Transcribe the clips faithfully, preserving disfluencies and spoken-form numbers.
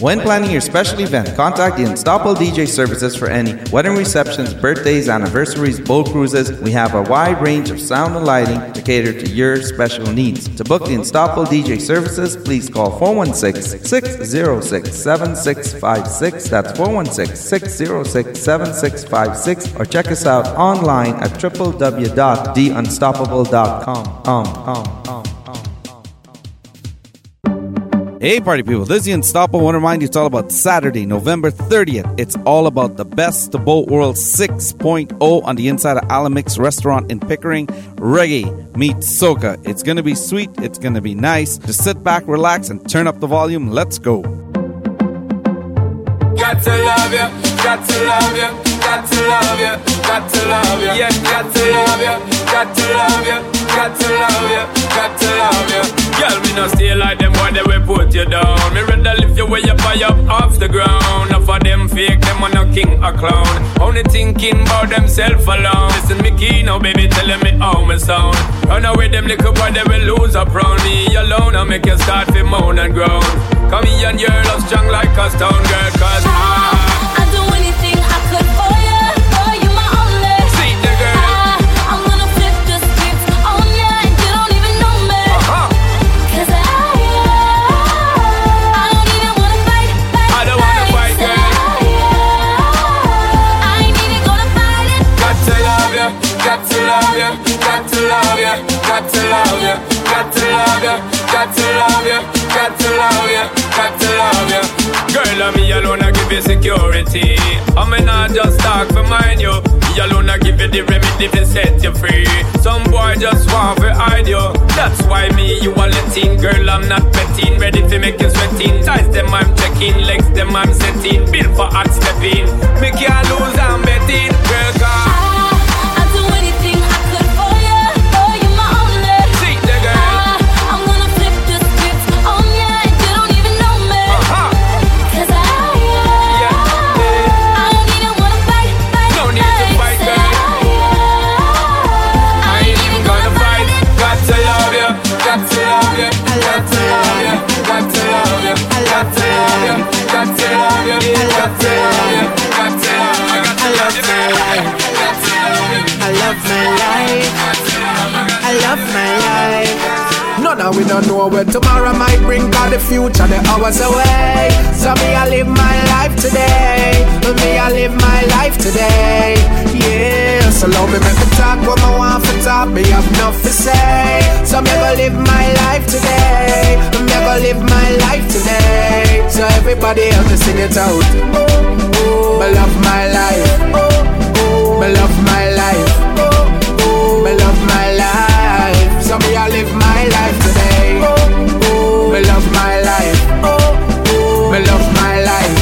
When planning your special event, contact the Unstoppable D J Services for any wedding receptions, birthdays, anniversaries, boat cruises. We have a wide range of sound and lighting to cater to your special needs. To book the Unstoppable D J Services, please call four one six, six zero six, seven six five six. That's four one six, six zero six, seven six five six. Or check us out online at w w w dot the unstoppable dot com. Um, um, um. Hey party people, this is the Unstoppable. I want to remind you it's all about Saturday, November thirtieth. It's all about the best of boat world six point oh on the inside of Alamix Restaurant in Pickering. Reggae meets soca. It's going to be sweet. It's going to be nice. Just sit back, relax, and turn up the volume. Let's go. Got to love you, got to love you, got to love you, got to love you, yeah, got to love you, got to love you, got to love you, got to love you. Girl, me no stay like them boy, they will put you down. Me rather lift you way up high up off the ground. Enough of them fake, them on no king or clown. Only thinking about themself alone. Listen me key now, baby, telling me how me sound. Run away them little boy, they will lose up round me alone. I make you start to moan and groan. Come here and your love strong like a stone girl, cause I, I do anything I could for you. Boy, you my only. See the girl. I, I'm gonna flip the script on you and you don't even know me. Uh-huh. Cause I, I don't even wanna fight, fight, I don't wanna fight, girl. I, I ain't even gonna fight it. Got to love you, got to love you, got to love you, got to love you, got to love you, got to love you, got to love you, got to love you. Girl, I'm me alone, I give you security. I may not just talk for mine, you. Me alone, I give you the remedy to set you free. Some boy just want to hide you. That's why me, you are letting. Girl, I'm not betting. Ready to make you sweating. Ties them, I'm checking. Legs them, I'm setting. Built for hot stepping. Me can't lose, I'm betting. Girl, come. I do anything I could for you. Boy, you my only. See the girl. I, I'm gonna flip the script on you and you don't even know me. Uh-huh. Cause I, Yeah. I don't even wanna fight, fight, No need to fight, girl. I ain't even gonna fight. Got to love you, got to love you, got to love you, got to love you, got to love you, got to love you, got to love you, got to love you, got to love you, got to love you. I love my life. I love my life. None of we don't know where tomorrow might bring, cause the future the hours away. So me I live my life today. Me I live my life today. Yeah, so love me make me talk what I want for talk. Me have enough to say. So me go live my life today. Me go live my life today. So everybody else to sing it out. Me love my life. Me love my life. Me love my life. So me I live my life today. Me love my life. Me love my life.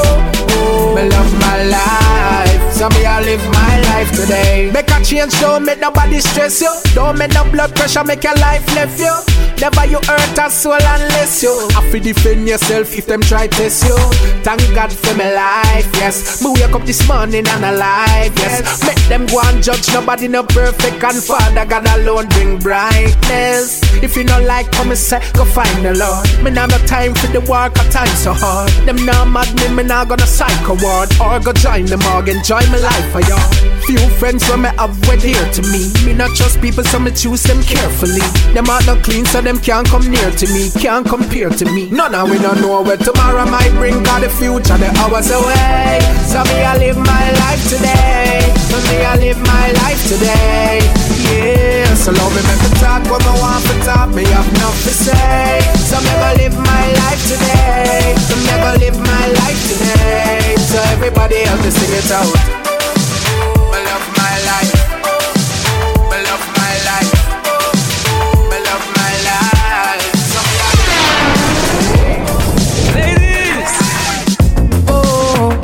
Me love my life. So me I live my life today. Make a change, don't make nobody stress you. Don't make no blood pressure make your life left you. Never you hurt a soul unless you have to defend yourself if them try test you. Thank God for my life, yes. Me wake up this morning and alive, yes. Make them go and judge, nobody no perfect. And Father God alone bring brightness. If you don't like come and say, go find the Lord. Me nah no time for the work, a time so hard. Them nah mad me, me nah gonna psycho ward. Or go join the morgue, enjoy my life for y'all. Few friends when me have were dear to me. Me not trust people so me choose them carefully. Them are not clean so them can't come near to me, can't compare to me. None of we don't know where tomorrow might bring, cause the future the hours away. So me I live my life today. So me I live my life today. Yeah, so love me make me talk what I want to talk. Me have enough to say. So me go live my life today. So me go live my life today. So everybody else to sing it out. Me love my life. Me love my life. Me love my life. So me I Ladies, oh,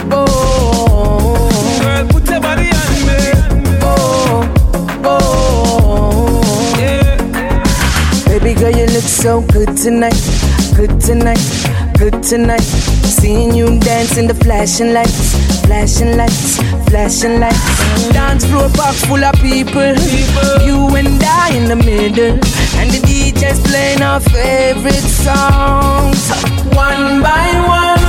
oh, girl, put your body on me. oh, oh. Yeah. Baby girl, you look so good tonight, good tonight, good tonight. Seeing you dance in the flashing lights, flashing lights, flashing lights. Dance floor box full of people, you and I in the middle, and the D J's playing our favorite songs. One by one,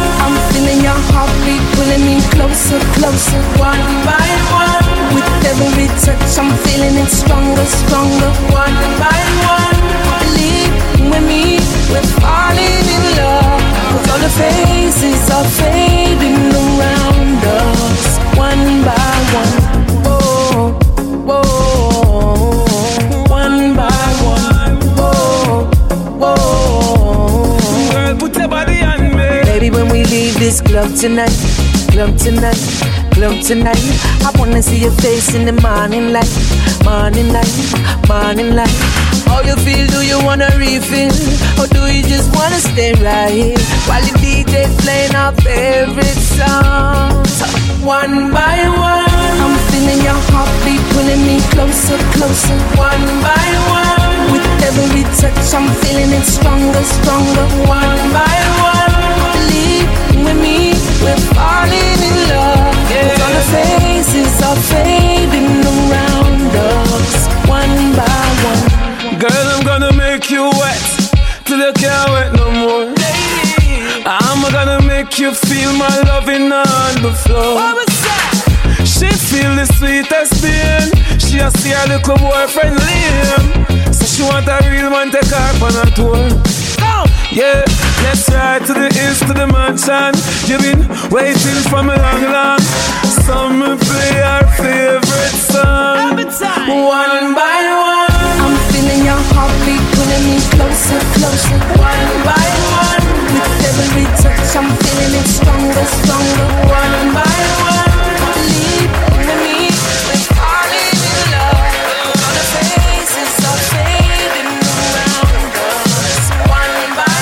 touch, I'm feeling it stronger, stronger. One by one, believe with me, we're falling in love. Cause all the faces are fading around us. One by one, whoa, whoa. One by one, whoa, whoa. Girl, put your body on me. Baby, when we leave this club tonight, club tonight, club tonight, I wanna see your face in the morning light, morning light, morning light. How you feel? Do you wanna refill? Or do you just wanna stay right here while the D J playing our favorite songs? One by one, I'm feeling your heartbeat pulling me closer, closer. One by one, with every touch I'm feeling it stronger, stronger. One by one, believe with me, we're falling in love. Yeah. All the faces are fading around us. One by one. Girl, I'm gonna make you wet till you can't wet no more. I'm gonna make you feel my loving on the floor. What was that? She feel the sweetest pain. She a see her little boyfriend Liam, so she want a real man take her on a tour. Go! Yeah, let's ride to the east to the mansion. You've been waiting for me long, long. So me play our favorite song. One by one, I'm feeling your heartbeat pulling me closer, closer. One by one, with every touch I'm feeling it stronger, stronger. One by one, believe in me, we're falling in love. All the faces are fading around us. One by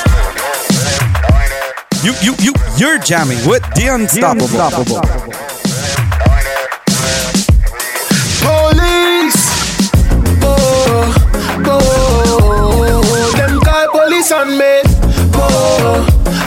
one. You, you, you, you're jamming with The Unstoppable. The Unstoppable. Police, oh, oh, them call police on me, oh,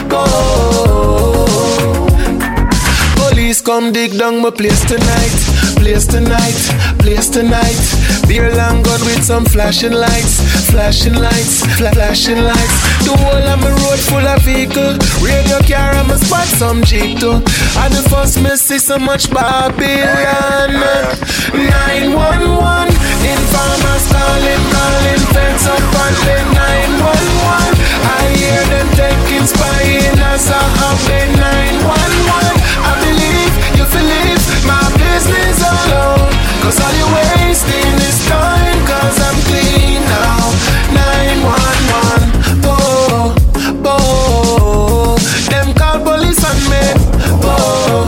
oh. Police come dig down my place tonight, place tonight, place tonight. Beer long gun with some flashing lights, flashing lights, fla- flashing lights. The whole of my road full of vehicle. Radio car and my spot some Jeep too. And the first me see so much Babylon. nine one one, informers calling, calling, fence up on the nine one one. I hear them taking spying as I have the nine one one. I believe you feel it, my business alone. Cause all you wasting is time, cause I'm clean now. nine one one, oh, oh. Them call police on me, oh,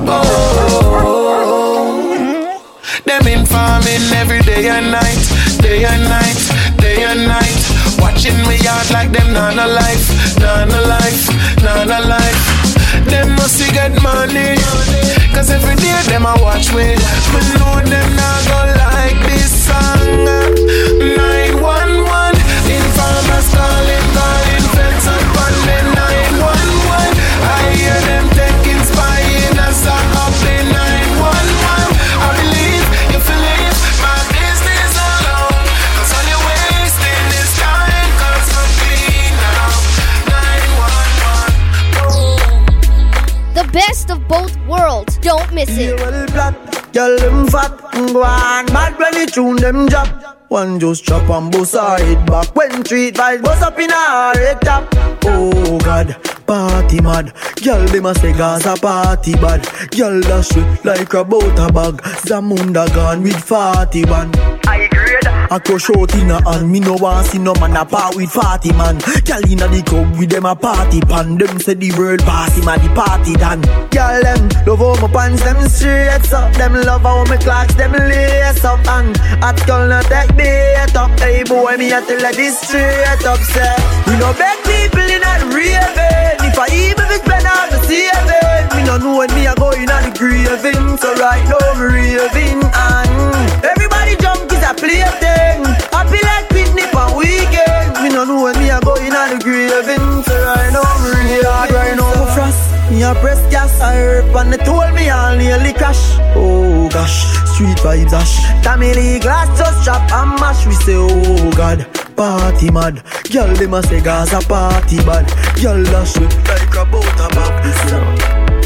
oh. Them informing every day and night, day and night, day and night. Watching me out like them not a life, not a life, not a life. Them must get money, cause every day them a watch me. But know them not go like this song. nine one one, informers calling, calling, fence up on the nine one one. I hear them taking spying as I up the nine one one. I believe you feel it, my business alone. Cause all you're wasting is time, cause I'm clean now. nine one one, oh. The best of both worlds. Don't miss it. Girl, them fat, go on, mad when they tune them drop. One just chop and bust her head back. When treat vibes bust up in her head top. Oh God, party mad. Girl, them a say Gaza party bad. Girl, dash it like a butter bag. Zamunda gone with forty-one. I grade. I crush out in a hand. Me no want see no man a part with forty man. Girl inna the club with them a party pan. Them say the world pass him a the party done. Girl them love how my pants them straight up. Them love how my clocks them lace up. And at girl not take bait up. Hey boy me a tell her this straight up. Say we no beg people in a raving. If I even if spend all the saving, me no know when me a go inna the graving. So right now me raving and everybody jump is a plaything. Happy like picnic on weekend. Me no know when me a go inna the graving. So right now me raving. Right now me frost. Me a press gas, I herb and they told me I'll nearly crash. Oh gosh, street vibes ash. Tammy Lee glass just chop and mash. We say oh God, party mad. Girl them a say Gaza party bad. Girl dash it like a butter bag.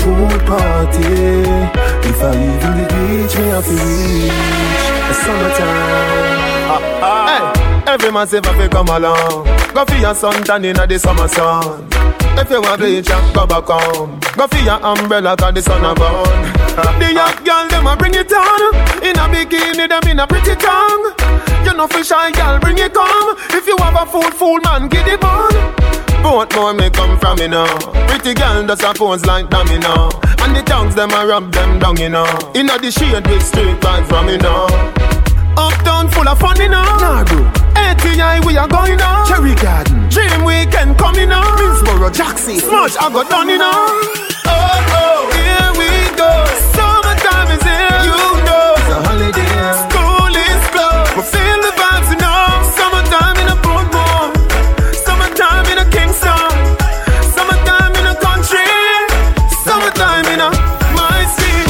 pool party. If I even the beach, me have to reach the summertime. Ah, ah. Hey, every man say if I come along, go for your sun tan inna the summer sun. If you want bleach, go back home. Go for your umbrella, cause the sun a burn. The young girl, them a bring it on. In a bikini, them in a pretty tongue. You know for shy girl, bring it come. If you have a fool, fool man, get it on. Both more may come from me now. Pretty girl does a pose like dummy now. And the tongues, them a rub them down, you know. In a the shade with straight vibes from me now. Uptown full of fun, you know. Nah, bro. A T I, we are going now. Cherry Garden, Dream Weekend coming now. Minsboro, Jackson, Smush, I got done, you know. Oh, oh, here we go. Summertime is here, you know. It's a holiday. School is closed, we feel the vibes, you know. Summertime in a Broadmoor. Summertime in a Kingston. Summertime in a country. Summertime in a my city.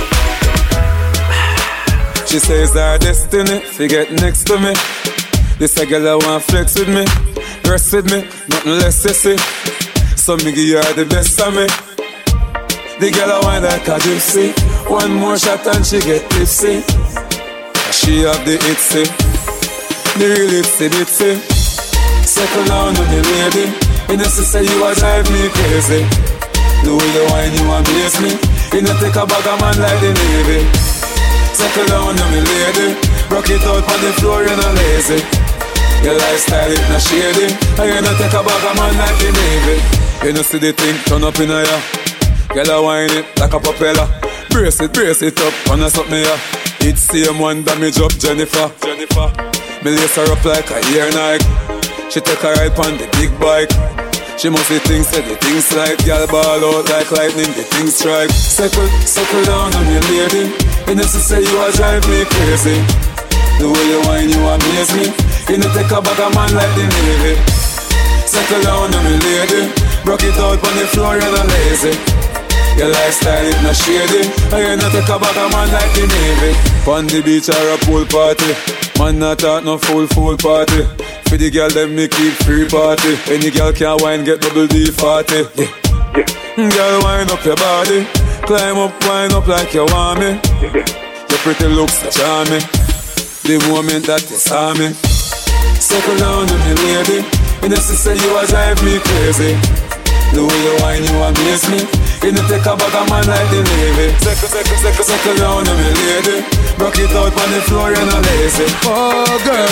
She says our destiny, she get next to me. This a girl I want flex with me, rest with me, nothing less sissy. So me give her the best of me. The girl I want like a gypsy. One more shot and she get tipsy. She have the itsy, the real itsy bitsy. Second down on the lady, you know she say you a drive me crazy. The way you whine you amaze me. You know take a bag of man like the Navy. Second down on the lady, rock it out on the floor, you're not lazy. Your lifestyle is not shady, and you not take a bag of man like the Navy. You know see the thing turn up in a ya. Girl a whine it like a propeller. Brace it, brace it up, wanna stop me ya. It's same one damage up Jennifer. Jennifer. Me lace her up like a ear Nike. She take a ride on the big bike. She must be things say the things like. Girl ball out like lightning, the things strike. Circle, circle down on me lady. You know she say you a drive me crazy. The way you whine you amaze me. You know take a bag of man like the Navy. Circle down on me lady. Rock it out on the floor, you're not lazy. Your lifestyle is not shady, and you not take a bag of man like the Navy. On the beach or a pool party, man not talk no full full party. For the girl them me keep free party. Any girl can wine get double D forty. Yeah, yeah. Girl wind up your body, climb up, wind up like you want me. Your pretty looks that charm me. The moment that you saw me, circle down on me lady. You know she say you a drive me crazy. The way you whine you amaze me. You know take a bag of man like the Navy. Circle, circle, circle, circle down on me lady. Rock it out on the floor, you're not lazy. Oh girl,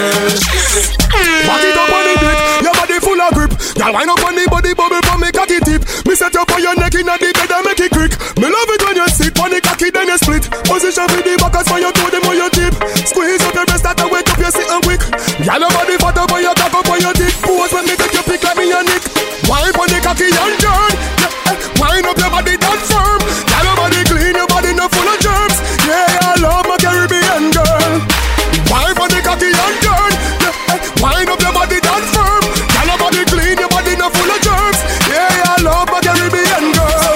back it up on the dick, your body full of grip. Girl wind up on the body bubble from me cocky tip. Me set you on your neck in the bed and make it quick. Me love it when you sit on the cocky then you split. Position for the backers for your toe them on your tip. Squeeze up your breast that wake up you sitting quick. Girl your body fat up on your cock up on your dick. Pose when me take your pick like me your nick. Wipe on the cocky and turn. Yeah, wind up your body that firm. Girl your body clean, your body not full of germs. Yeah, I love my Caribbean girl. Wipe on the cocky and turn. Yeah, wind up your body that firm. Girl your body clean, your body not full of germs. Yeah, I love my Caribbean girl.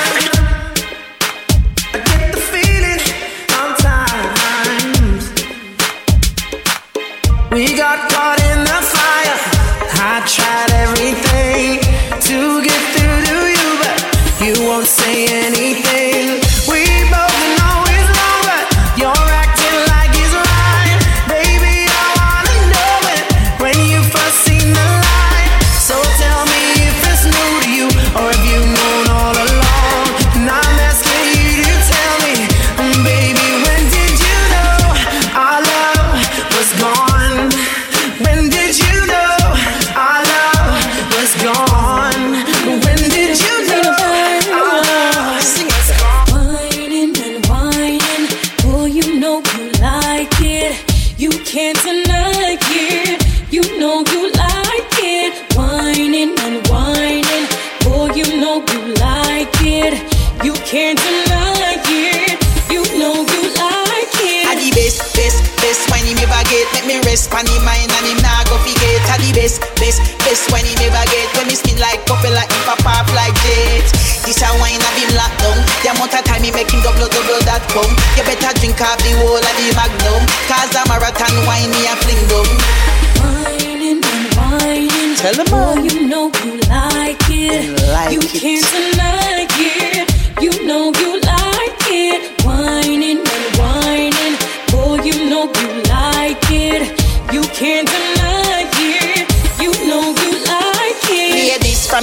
I get the feeling sometimes we got caught in the fire. I tried everything to get through to you, but you won't say anything. We both know it's wrong, but you're acting like it's right. Baby, I wanna know it when you first seen the light. So tell me if it's new to you or if you've known all along. And I'm asking you to tell me, baby, when did you know our love was gone? When did you know our love was gone? When did you know our love was gone? Whining and whining, boy, you know you like it. You can't deny it. You know you like it. Whining and whining, boy, you know you like it. You can't deny it. You know you like it. At the best, best, best when he me baguette. Make me rest pan him mind and him nah go forget. At the best, best, best when he me baguette. When me spin like couple like him pop off like jet. This a wine of him locked down. The amount of time he make him double double that come. You better drink off the whole of the magnum. Cause a marathon wine me a fling down. Whining and whining, Tell him boy, all. you know you like it. You like you it. can't deny it.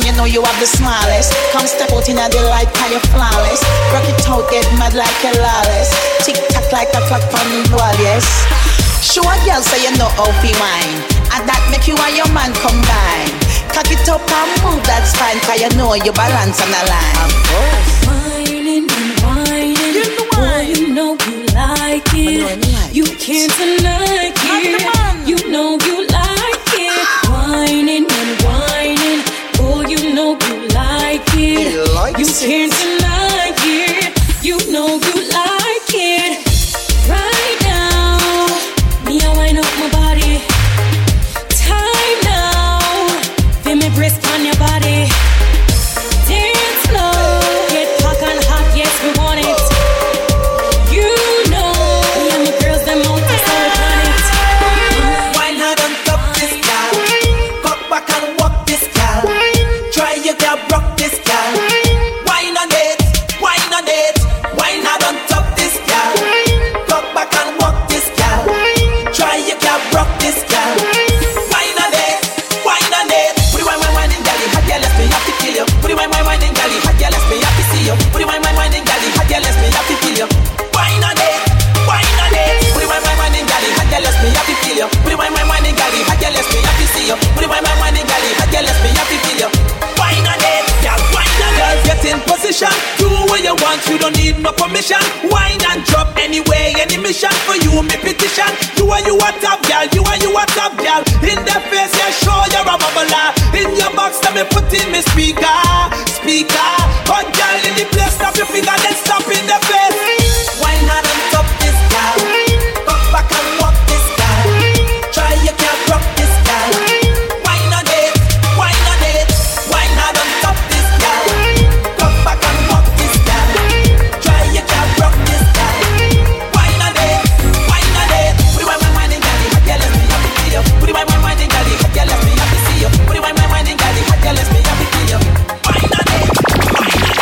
from, you know you have the smallest. Come step out in the light, cause you're flawless. Rock it out, get mad like you're lawless. Tick tock like a clock on the wall, yes. Show a girl so you know how to wine, and that make you and your man combine. Cock it up and move that spine, cause you know you balance on the line. Of course. Whining and whining, you know, boy, you know you like it. Like you can't deny it. You know you like it. Whining and whining, boy, you know you like it. You can't deny it. You know you like it. Right now, me I wind up my body. Time now, feel me breast on your body. Dance slow, get hot and hot, yes we want it. You know, me and my girls them out to serve on it. Why not on top this gal? Cock back and walk this gal. Try you can rock this gal. Wine on it, wine on it. Why not on top this gal? Cock back and walk this gal. Try you can rock this gal. Wine on it, wine on it. Put it wine, wine, wine in galley. Hot girl, let me have to kill you. Put it wine, wine, wine in galley. Hot girl, let me have to see you. Put it wine, wine, wine in galley. Hot girl, let me have to kill you. Wine on it, wine on it. Put it wine, wine, wine in galley. Hot girl, let me have to kill you. Put it wine, wine, wine in galley. Hot girl, let me have to see you. Put it wine, wine, wine in galley. Hot girl, let me have to kill you. Wine on it, girl, wine on it. Girl, get in position. Do what you want, you don't need no permission. Wine and drop anyway, any mission for you, me petition. You are you a top girl, you are you a top girl. In the face, yeah, sure you're a bubbler. In your box, let me put in me speaker, speaker. Hot girl in the place, stop your finger, then stop in the face. Wine hard on top this girl. Come back and walk this girl. Try you can rock this girl. Wine on it, wine on it. Wine hard on top this girl. Come back and walk this girl. Try you can rock this girl. Wine on it, wine on it. Put it wine, wine, wine in galley. Hot girl, let me have to kill you. Put it wine, wine, wine in galley. Hot girl, let me have to see you. Put it wine, wine, wine in galley. Hot girl, let me have to kill you. Wine on it, wine on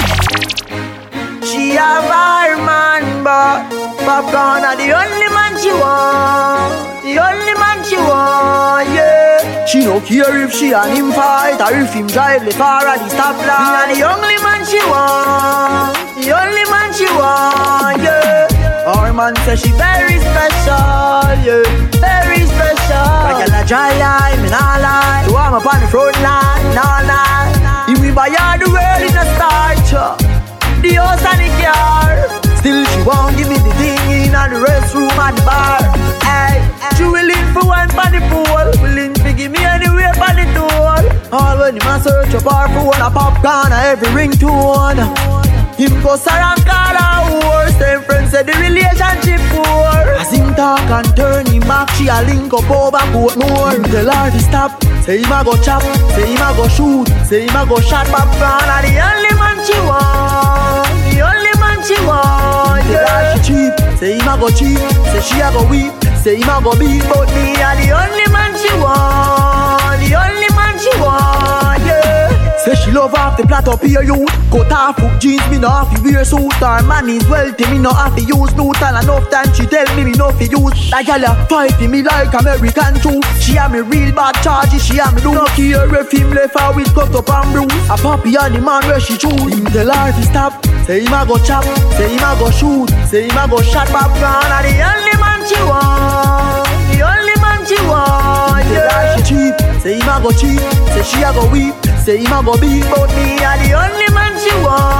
it. She a fire man, but Popcorn are the only man she want. The only man she want, yeah. She no care if she and him fight or if him drive the car at the stoplight. The only man she want. The only man she want, yeah. Our man says she very special, yeah. Very special. Like a dry line, me nah lie. So I'm up on the front line, nah lie. If we buy all the world in a start, the house and the car. Still she won't give me the thing in the restroom and the bar. Ay, she willing for one for the pool, willing to give me anywhere for the tool. All when him a search up her phone, a popcorn, a every ringtone. Him go around call her horse. Them friends say the relationship poor. As him talk and turn him back, she a link up over Portmore. Him tell her to stop, say him a go chop, say him a go shoot, say him a go shot popcorn. And the only man she want, the only man she want, yeah. She cheap, say him a go cheap, say she a go weep, say him a go beat. But me a the only man she want, the only man she want, yeah. Say she love off the plot up here you. Cut off hook jeans, me no have to wear suit. Her man is wealthy, me no have to use neutral. Enough time she tell me me no fi use. That girl a fighting me like American too. She a me real bad charges, she a me do. No care if him left her with cut up and bruise. A puppy and the man where she choose. Him tell her to stop, say him a go chop, say him a go shoot, say him a go shot popcorn. And the only man she want, the only man she want, yeah. She cheap, say him a go cheap, say she a go weep, say him a go beat. But me a the only man she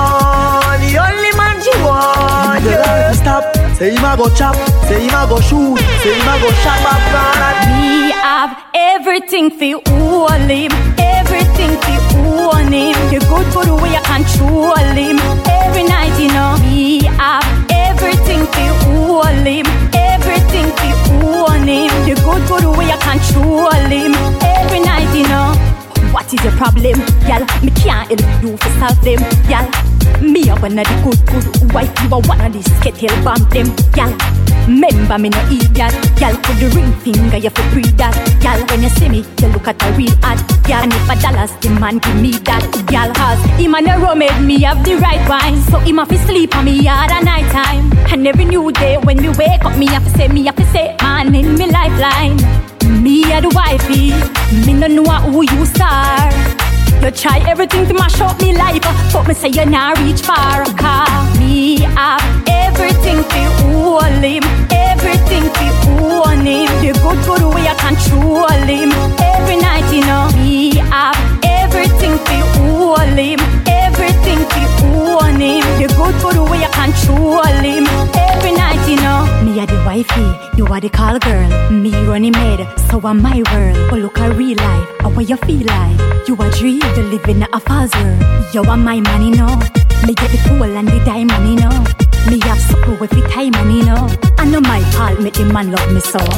want, the only man she want, yeah. Stop, say him a go chop, say him a go shoot, say him a go shot popcorn. Me have everything for all him, everything for own him. You're good for the way I control him. Every night you know me have everything for all him, everything for own him. You're good for the way I control him. Every night you know. What is your problem, y'all? Me can't help you to solve them, y'all. Me a one of the good, good wife. You are one of the skettle bomb them, y'all. Remember me no idiot, y'all. Put the ring finger, you fi pre that, y'all. When you see me, you look at a real ad, y'all. And if a dollars, the man give me that, y'all. Cause him and the made me have the right wine. So him have to sleep on me hard at night time. And every new day when me wake up, me have to say, me have to say, man in me lifeline. Me a the wifey, me no know who you are. You try everything to mash up me life, but me say you not reach far. Cause me have everything to hold him, everything to own him. The good good way I control him. Every night you know me have everything to hold him, everything to own him. The good good way I control him. Every night you know me are the wifey, you are the call girl. Me running mad, so am my world. But look at real life, how what you feel like. You a dream, you live in a false world. You are my money, no. Me get the fool and the diamond, you know. Me have supper with the time, you know. I know my fault, make the man love me so.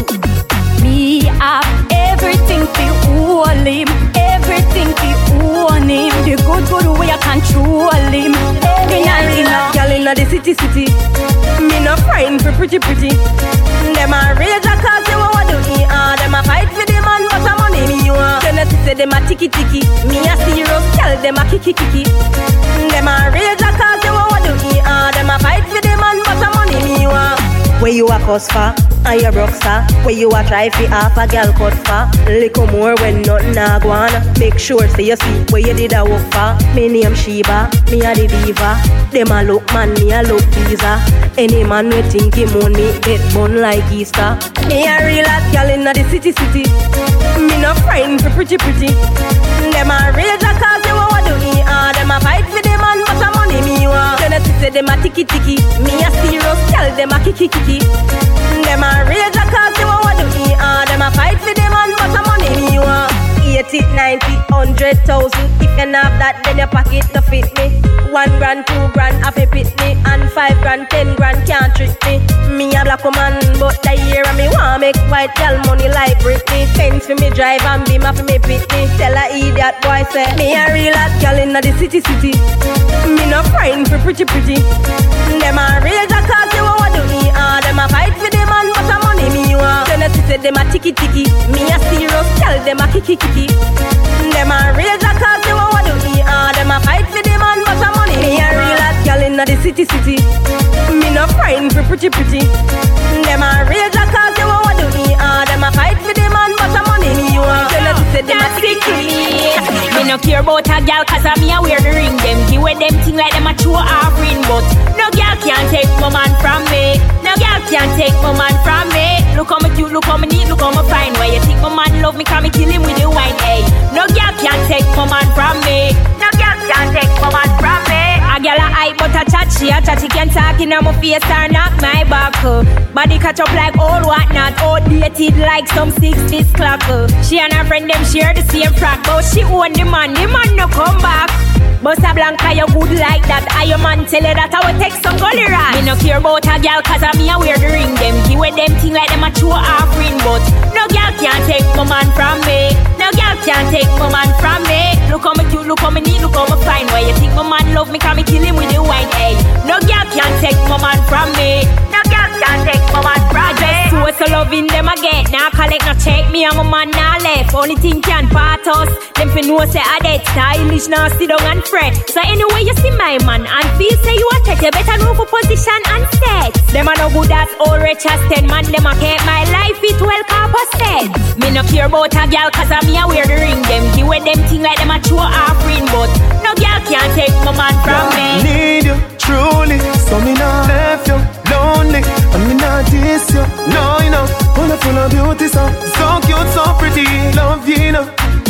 Me have everything to hold him, everything to own him. The good good way I control him. Every night, you know. Girl inna the city, city. Me no friend for pretty, pretty. Them a rage a cause you want to eat. Ah, them a fight for the man, but the money me you want. Genesis say them a ticky ticky. Me a serious, tell them a kiki kiki. Them a rage a cause you want to eat. Ah, them a fight for the man, but the money me you want. Where you a cuss for, and you broke star. Where you a try fi half a girl cut for. Little more when nothing a go on. Make sure say you see where you did a work for. Me name Sheba, me a the diva. Them a look man, me a look visa. Any man we think him money get bun like Easter. Me a real hot girl inna the city city. Me no friend for pretty pretty. Them a rage a cause you want to eat. Ah, them a fight for the man, but the money me you want. Genesis say them a ticky ticky. Me a serious, tell them a kiki kiki. Them a rage a cause you want to eat. Ah, them a fight for the man, but the money me you want. eighty, ninety, one hundred thousand. If you have that, then your pocket to fit me. One grand, two grand, half a pit me. And five grand, ten grand can't trick me. Me a black woman, but the year of me want make white girl money like Britney. Fence for me drive and beam for me pit me. Tell a idiot boy say me a real hot girl inna the city city. Me no friend for pretty pretty. Them a rage a cause you want to eat. Ah, them a fight for the man, but the money me you want. Genesis say them a ticky ticky. Me a serious, tell them a kiki kiki. Them a rage a cause you want to eat. Ah, them a fight for the man, but the money me a real hot girl inna the city city. Me no friend for pretty pretty. Them a rage a cause you want to eat. Ah, them a fight for the man, but the money me you want. Genesis say them a ticky me. Me no care about a girl cause I me a wear the ring. Them give away them thing like them a true offering. But no girl can take my man from me. No girl can take my man from me. Look how me cute, look how me neat, look how me fine. Why you think my man love me cause me kill him with the wine, hey. No girl can take my man from me. No girl can take my man from me. A girl a hype but a chat, she a chat. She can talk in my face or knock my back. Body catch up like old whatnot. Outdated like some sixties clock. She and her friend them share the same frock. But she own the man, the man no come back. Bossa Blanca, you good like that. I your man tell you that I will take some gully rat. Me no care about a girl cause I me a wear the ring. Them give away them thing like them a true offering. But no girl can take my man from me. No girl can take my man from me. Look how me cute, look how me neat, look how me fine. Why you think my man love me cause me kill him with the wine, hey. No girl can take my man from me. No girl can take my man from me. So so loving them again. Now collect no check, me and my man now left. Only thing can part us. Them fi know say I dead stylish now sit down and fret. So anyway you see my man and feel say you a check, you better know for position and set. Them a no good as all rich as ten man. Them a keep my life it well composted. Me no care about a girl cause I me a wear the ring. Them give away them thing like them a true offering. But no girl can take my man from me. Need you truly, so me not left you lonely. And me not diss you, no you know. Full of full of beauty, so so cute, so pretty. Love you, you know.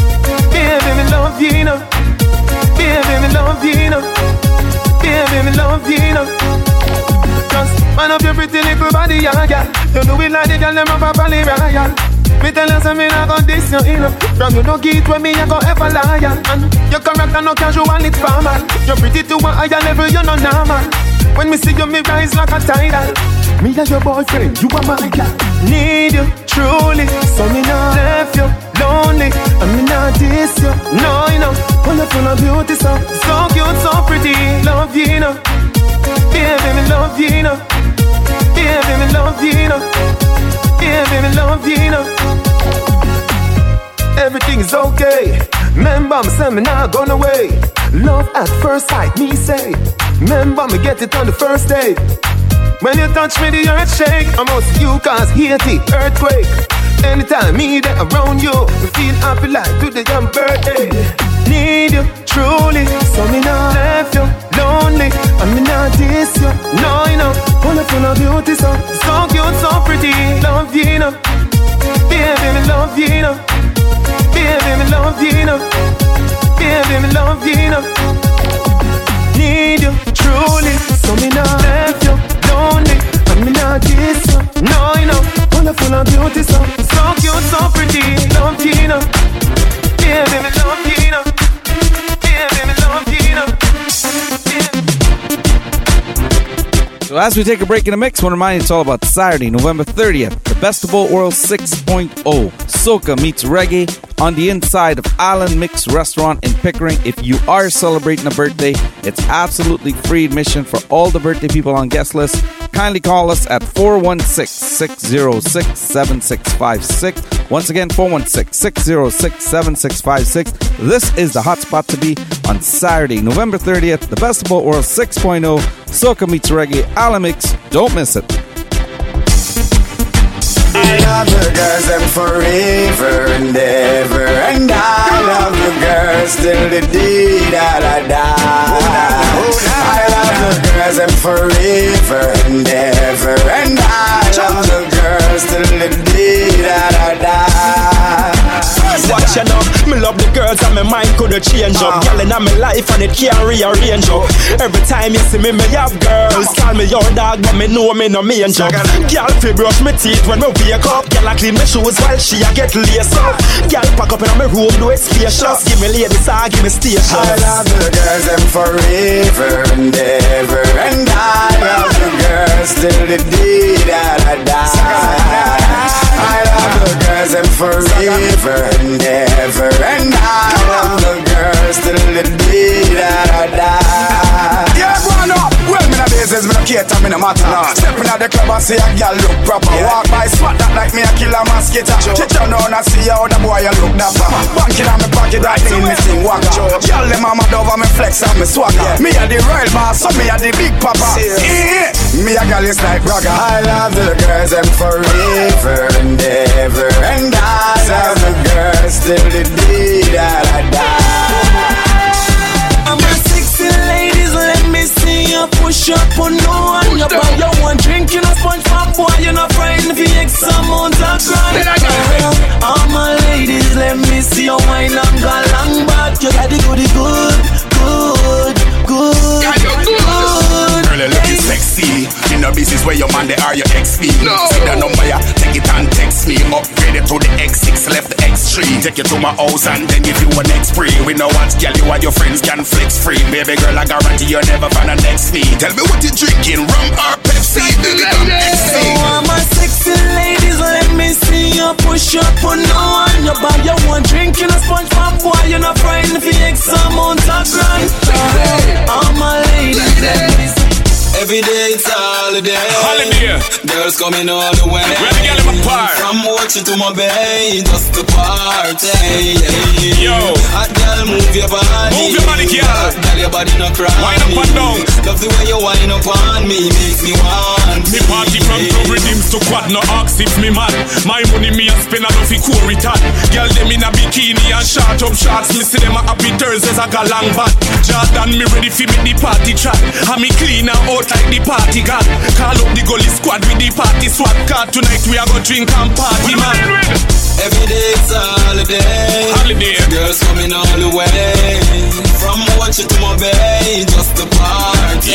Baby, me love you, you know. Baby, me love you, you know. Baby, me love you, you know. Just man up your pretty little body, yeah, yeah. You do it like the girl, them up a Valley Royal. Me tell you something, I got this, you know. From you no get with me, I go ever loyal. And your character no casual, it's formal. You're pretty to a higher level, you're not normal. When me see you, me rise like a tidal. Me and your boyfriend, you are my girl. Need you, truly, so me not left you lonely. And me not diss you, no, you know. Full of full of beauty, so, so cute, so pretty. Love you, you know. Baby, me love you, you know. Baby, me love you, you know. Baby, me love you, you know. Everything is okay. Remember me say me not gone away. Love at first sight, me say. Remember me get it on the first day. When you touch me, the earth shake. I must you cause Haiti earthquake. Anytime me there around you, we feel happy like today your birthday. need you truly, so me not left you lonely, and me not diss you. No, you know, full of full of beauty, so so cute, so pretty. Love you, you know, baby, me love you, you know, baby, me love you, you know, baby, me love you, you know. Need you truly, so me not left you lonely, and me not diss you. No, you know, full of full of beauty, so so cute, so pretty. Love you, you know, baby, me love you, you know. So as we take a break in the mix, I want to remind you it's all about Saturday, November thirtieth, the Best of Both Worlds six point oh. Soca meets reggae on the inside of Allen Mix Restaurant in Pickering. If you are celebrating a birthday, it's absolutely free admission for all the birthday people on guest list. Kindly call us at four one six, six zero six, seven six five six. Once again, four one six, six zero six, seven six five six. This is the hot spot to be on Saturday, November thirtieth, the Best of Both Worlds six point oh. Soca meets reggae, Allen Mix. Don't miss it. I love the girls and forever and ever, and I love the girls till the day that I die. I love the girls and forever and ever, and I love the girls till the day that I die. Watch you know, me love the girls and my mind could change up. Girl in my life and it can't rearrange up. Every time you see me, me have girls. Call me your dog, but me know me no mean job. Girl fi brush me teeth when me wake up. Girl I clean my shoes while she a get laced up. Girl pack up in my room, do it spacious. Give me ladies, I give me station. I love the girls and forever and ever, and I love the girls till the day that I die. I love the girls and forever and ever, and I love the girls till the day that I die. Yeah, go on up. Well, me no business, me no cater, me no matter. Stepping out the club and see a girl look proper. Walk by, swat that like me a killer mosquito. She turn on and see how the boy a look dapper. Banking on me pocket, that thing me sing waka. Girl, them mama over me flex and me swagger. Me a the royal boss, so me a the big papa. Me a girl is like bragger. I love the girls and forever and ever, and I love the girls till the day that I die. I'm a sexy ladies, let me see you push up on no one. You buy your one drink, you know sponge pop boy, you know frightened for X amount of grind. All my ladies, let me see you wine and go long back. You got the goody good, good, good, good. Girl, you looking sexy. In no business where your man they are your X P. No. See the number ya, take it and text me. Upgrade it to the X six, left the X three. Take you to my house and then give you a next free. We know what girl you and your friends can flex free. Baby girl, I guarantee you'll never find a next me. Tell me what you drinking, rum or Pepsi? Baby, I'm X C. So all my sexy ladies, let me see you push up on no one. You buy your one drink, you know sponge pop boy, you know frightened for X amount of grind. All my ladies, let me see. Every day it's a holiday. Holiday. Girls coming all the way. Where the girl in my park? From Orchard to my bay, just to party. Yo, hot girl, move your body. Move your body, girl. Girl, your body no cry. Wind up and down. Love the way you wind up on me, makes me want. Me party from club redeems to quad, no ask if me mad. My money me a spend enough fi cool return. Girl them in a bikini and short up shorts. Me see them a happy Thursdays a go long back. Jordan me ready fi make the party chat. And me clean and out like the party god. Call up the gully squad with the party swap card. Tonight we a go drink and party man. Every day it's a holiday. Holiday. Girls coming all the way. From Orchard to my bay, just to party.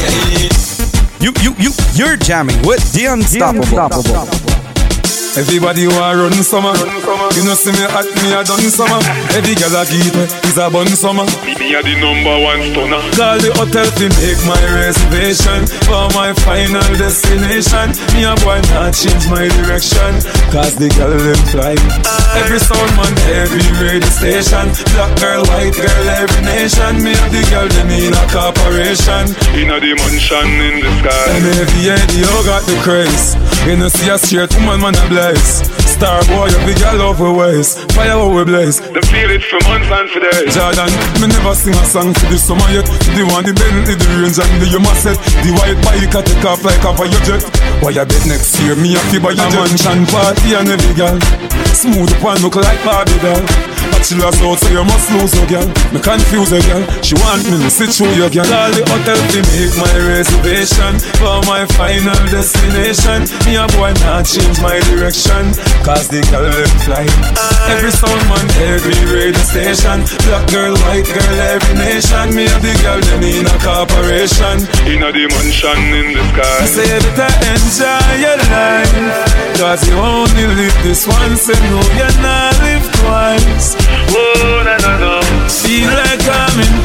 You, you, you, you're jamming with The Unstoppable. The Unstoppable. Everybody want run summer. You know see me at me a done summer. Every girl I get me is a bun summer. Me a the number one stunner. Call the hotel to make my reservation for my final destination. Me a boy not change my direction, cause the girl them fly. Every sound man, every radio station. Black girl, white girl, every nation. Me and the girl them in a corporation. In a dimension in the sky. And every year you got the craze. You know see a straight woman man a blaze. Star boy, every girl over ways. Fire how we blaze. The feel it for months and for days. Jordan, me never sing a song for the summer yet. The one, the Bentley, the Range and the Yuma set. The white bike I take off like a fire jet. Why you bet next year me a fi buy a mansion party and every girl smooth up and look like Barbie doll. Bachelor's out so you must lose a girl. Me confuse a girl, she want me to sit through your girl. All the hotel to make my reservation for my final destination. Me a boy not change my direction, cause the girl them fly. Every sound man, every radio station. Black girl, white girl, every nation. Me and the girl them in a corporation, in a dimension in the sky. I say that enjoy your life, cause you only live this once, and no you not live twice. Oh, no, no, no. Feel like I'm in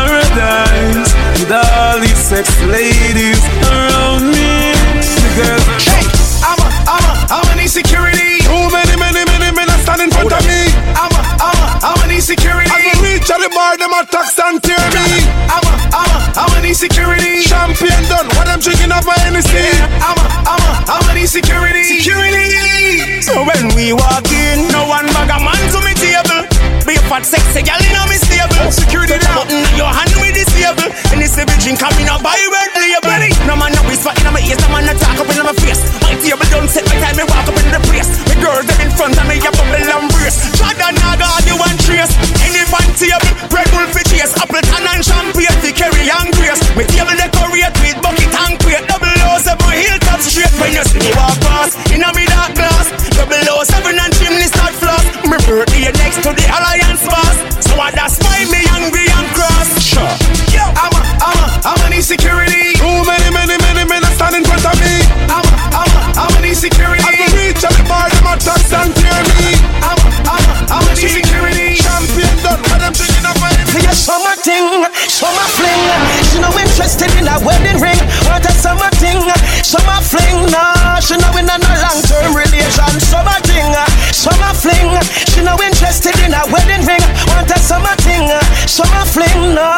paradise with all these sex ladies around me. The girls are hey, I'm a, I'm a, I'm an insecurity. Too many, many, many men are standing in front of me. I'm a, I'm a, I'm an insecurity. As we reach at the bar, them attacks and tear me. I'm a, I'm a, I'm an insecurity. Champion done, what I'm drinking off my Hennessy. I'm a, I'm a, I'm an insecurity. Security. So when we walk in, no one bag a man to me table. Be a fat sexy girl in a me stable. Security now. Button on your hand with this table. And this every drink coming up by red label. No man no whisper in my ears, no man no talk up in my face. My table don't set my time, me walk up in the place. The girls them in front of me, a bubble and brace. Jordan Naga, you want trace. Any fan table, Red Bull for chase. Appleton and champagne, the carry and grace. My table decorate with bucket and crate. Double O seven hilltops straight. When you see me walk past, in a me dark glass. Double O seven and chimney start floss. My birthday next to the Alliance boss. So I that's why me angry and cross. Sure. Yeah. I'm a, I'm a, I'm an insecurity. Too many, many, many men are standing in front of me. I'm a, I'm a, I'm an insecurity. As we reach at the bar, them attacks and tear me. I'm a, I'm a, I'm an insecurity. Champion done, what I'm drinking up my See a summer thing, summer fling. She no interested in a wedding ring. Want a summer thing, summer fling. Nah, she no in a no long-term relation. Summer thing, summer fling. She no interested in a wedding ring. Want a summer thing, summer fling. Nah,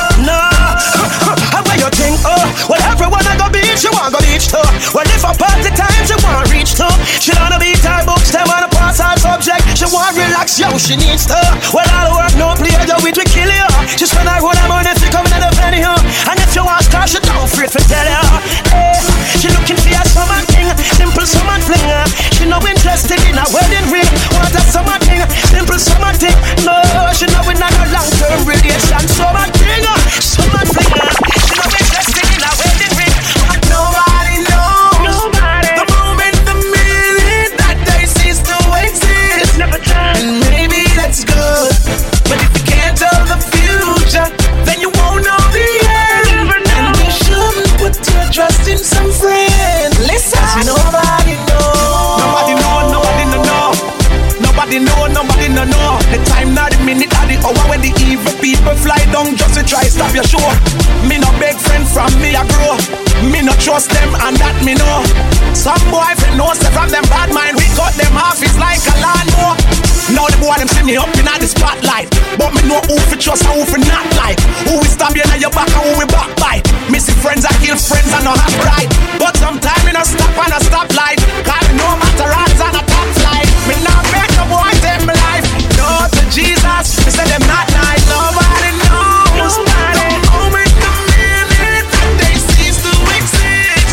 nah. How about you think? Oh, well everyone I go beach, you want go beach too. Well if a party time, she want reach too. She don't beat her books, they wanna pass her subject. She want relax, yo, she needs to. Well all the work, no play, yo, it will kill you. She spend her whole money if you come in the penny, huh? And if you want cash, she don't afraid to tell you. Hey, she looking for a summer thing, simple summer fling. She no interested in a wedding ring. Want a summer thing, simple summer thing. No, she no in a long-term relation. Summer thing, summer fling. She no interested in a wedding ring. But nobody knows. Nobody. The moment, the minute that they cease to exist. Never time. And maybe that's good. But if you can't tell the future, then you won't know the end. And you shouldn't put your trust in some friend. Listen, nobody knows. Nobody know, nobody no know. Nobody know, nobody no know. The time, not the minute, not the hour when the evil people fly down just to try stop your show. Me no beg friend from me I grow. Me no trust them and that me know. Some boyfriend knows say from them bad mind. We cut them off, it's like a lawnmower. Now the boy them see me up in the spotlight. But me know who for trust and who for not like. Who will stab you in your back and who will backbite. Me see friends I kill friends and no have right. But sometime me no stop and no stop light. Cause me no matter odds and a top flight. Me not make no boy take my life. No to Jesus, me say them not nice. Nobody knows. Nobody. The moment, the minute that they cease to exist.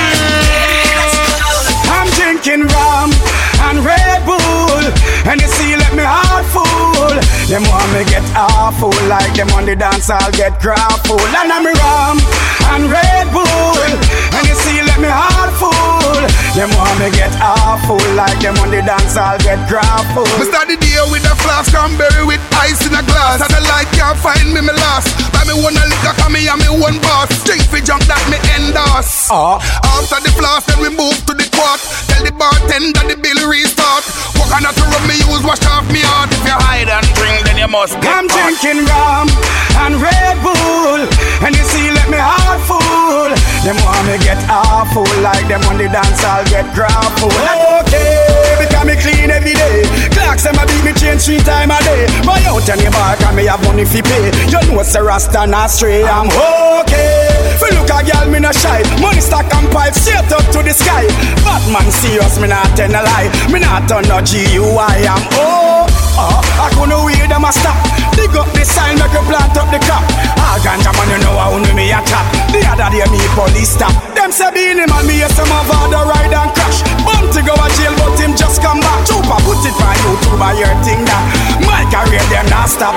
I'm drinking rum and Red Bull, and you see let me heart full. Them want me get awful, like them on the dance I'll get grappled. And I'm rum and Red Bull, and you see let me heart full. Them want me get awful, like them on the dance I'll get grappled. Me start the day with a flask cranberry with ice in a glass. And the light can't find me, me lost. Buy me one a liquor, cause me and me one boss. Drink for junk that me endorse. uh. After the flask, then we move to the quart. Tell the bartender the bill restart. What kind of rum me use, wash off me heart. If you hide and drink, then you must get I'm caught. drinking rum and Red Bull, and you see let me heart full. Them want me get awful, like them on the dance I'll get grappled. Okay, because me clean every day. Clocks them a beat me change three times a day. Buy out any bar and me have money fi pay. You know it's a Rasta not stray. I'm okay. Fi look a girl me no shy. Money stack and pipe straight up to the sky. Batman serious, me not tell a lie. Me not turn no G U I. I'm oh, oh I couldn't wait them a stop. Dig up the sign, make you plant up the crop. All ganja man you know how me a chop. The other day me police stop. Them say be him and me yes some of other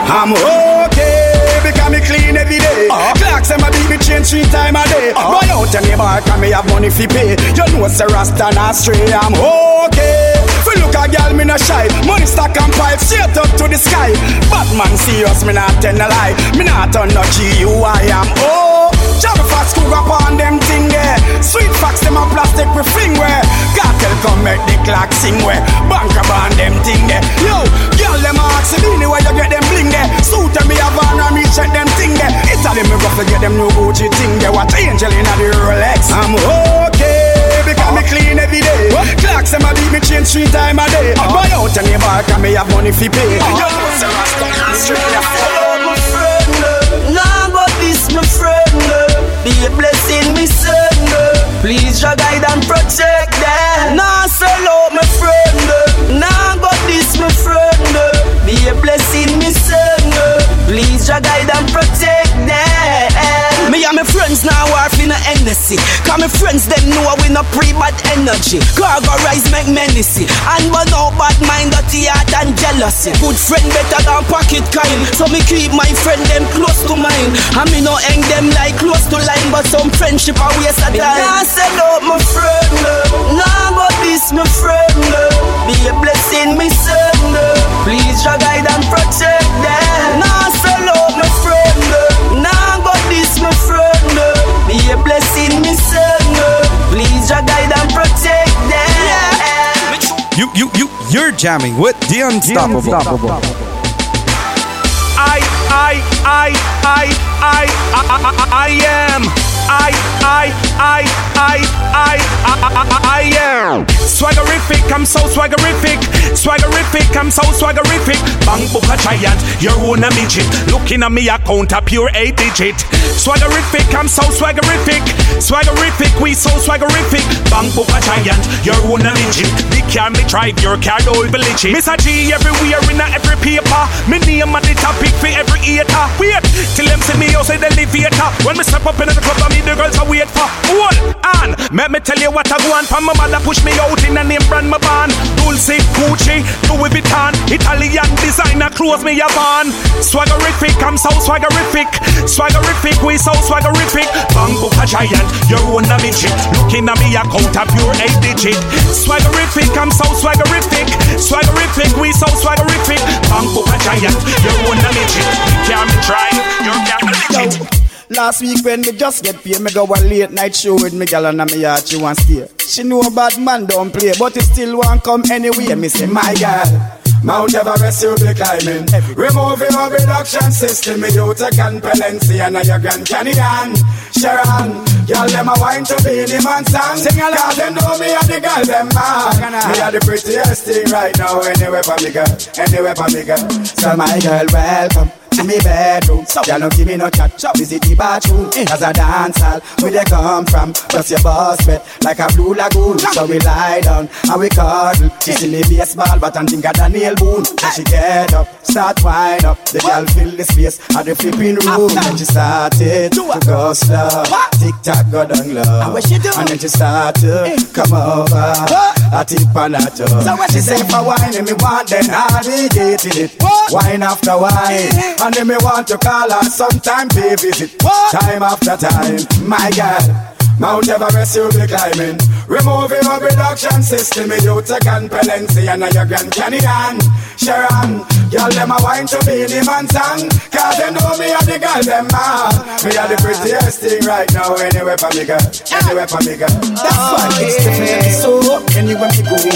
I'm okay because me clean every day. Uh-huh. Clocks and my baby change three times a day. Uh-huh. Buy out any bar can me have money fi pay. You know it's a Rasta and stray. I'm okay. If you look a girl, me no shy. Money stack and pipe straight up to the sky. Batman serious, me not tell a lie. Me not turn no G U I am oh. Jump fast, cook up on them thing there. Sweet facts, them a plastic we fling where. Cartel come make the clock sing where. Bank on them thing there. Yo, girl them ask me where you get them bling there. Suit them me have on and me check them thing there. Italy me go to get them new Gucci thing there. What angel in the Rolex. I'm okay because me clean every day. Clocks them a beat me change three times a day. Buy out any bar can me have money fi pay. You know it's a Rasta and straight. My friend, nah but this my friend. Be a blessing, me son. Please, your guide and protect them. Nah, sell out, my friend. Nah, but this, my friend. Be a blessing, me son. Please, your guide and protect them. Me and my friends now are in a Hennessy. Cause my friends, them know we no pre-bad energy. Cargo rise make menacey. And but no bad mind, dirty heart and jealousy. Good friend better than pocket kind. So me keep my friend them close to mine. And me no hang them like close to line. But some friendship a waste of time. Nah, sell out my friend. Nah, but this my friend. Be a blessing, me son. Please, your guide and protect them. Nah, sell out my friend. Nah, but this my friend. Be a blessing, me son. Please, your guide and protect them. Yeah. You, you, you, you're jamming with The Unstoppable. The Unstoppable. I, I, I, I, I, I, I, I am. I, I, I, I, I, I, I am. Swaggerific, I'm so swaggerific. Swaggerific, I'm so swaggerific. Bang book a giant, your own a midget. Looking at me account a pure eight digit. Swaggerific, I'm so swaggerific. Swaggerific, we so swaggerific. Bang book a giant, your own a midget. The car me drive, your car don't village. Miss a G everywhere in a every paper. Me name at the topic for every eater. Wait till them see me outside the elevator. When me step up in the club, I mean the girls I wait for. Hold on, let me tell you what I want. For my mother push me out in a name brand my band. Dulce, Gucci, Louis Vuitton. Italian designer clothes me a van. Swaggerific, I'm so swaggerific. Swaggerific, we so swaggerific. Bang book a giant, your own a midget. Looking at me account a pure eight digit. Swaggerific, I'm so swaggerific. Swaggerific, we so swaggerific. Bang book a giant, your own a midget. Can't be trying, you're can't legit. Last week when me just get paid, me go a late night show with me gal and me yard, she want stay. She know a bad man don't play, but he still want come anyway. Me say, my girl, Mount Everest you be climbing. Remove your reduction system, me you take and Pelensi and your Grand Canyon. Sharon, girl them a wine to be the man song. Sing along, cause them know me and the girl them man. Me are the prettiest thing right now, anywhere for me girl, anywhere for me girl. So my girl, welcome to me bedroom. Y'all don't give me no chat. Visit the bathroom. As a dance hall, where they come from? Plus your boss wet like a blue lagoon. So we lie down and we cuddle. She see me baseball, but I'm thinking of Daniel Boone. So she get up, start wind up. The girl fill the space at the flipping room. Then she started to go slow. Tick tock go down low. And then she started to come over. A tip and a toe. So when she say for wine, and me want then hardly getting it. Wine after wine. And then me want to call her sometime pay visit. Time after time, my girl, Mount Everest you be climbing. Remove your reduction system, you take and Pelensi and your Grand Canyon. Sharon, girl them a wine to be the man song. Cause they know me and the girl them man. Me are the prettiest thing right now, anywhere for me girl, anywhere for me girl. That's why it's different, so anywhere me go.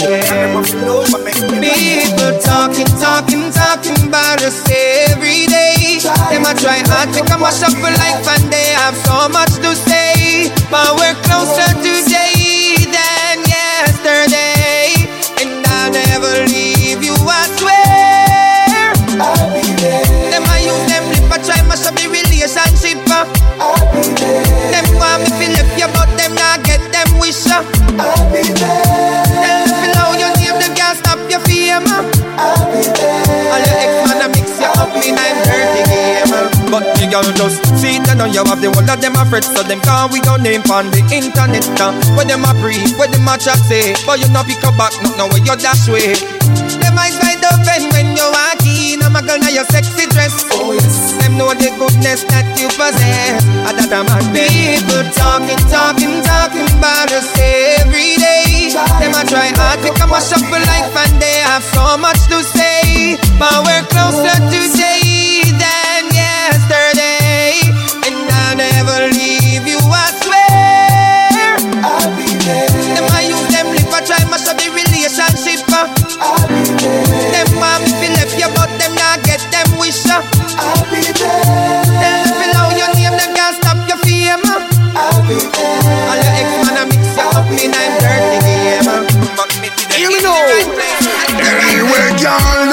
People talking, talking, talking about us every day. Them a try hard to come mash up for life and they have so much to say. But we're closer today than yesterday, and I'll never leave you, I swear. I'll be there. Them I use them lip, I try mash up the relationship. I'll be there. Them want me feel if you, but them not get them wish. I'll be there. Tell them below your name, them can't stop your fame. I'll be there. All your ex-man a mix you up in I'm dirty game. But the girl just see it and now you have the whole of them a fret. So them can't with your name on the internet. uh. Where them a breathe, where them a chat say. But you not pick up back, not know where you dash way. Them eyes wide open when you walk in. I'm a girl now your sexy dress. Oh yes. Them know the goodness that you possess. And that I'm a people talking, talking, talking about us every day. Them a try hard to come mash up for life and they have so much to say. But we're closer today than yesterday. And I'll never leave you, I swear. I'll be there. Them I use them lip, I try mash up the relationship. I'll be there. Them want me feel left you, but them not get them wish. I'll be there. Tell them feel how your name, them can't stop your fame. I'll be there. All your ex-man a mix you up in a dirty game. But me to them in the right place. Anyway, girl,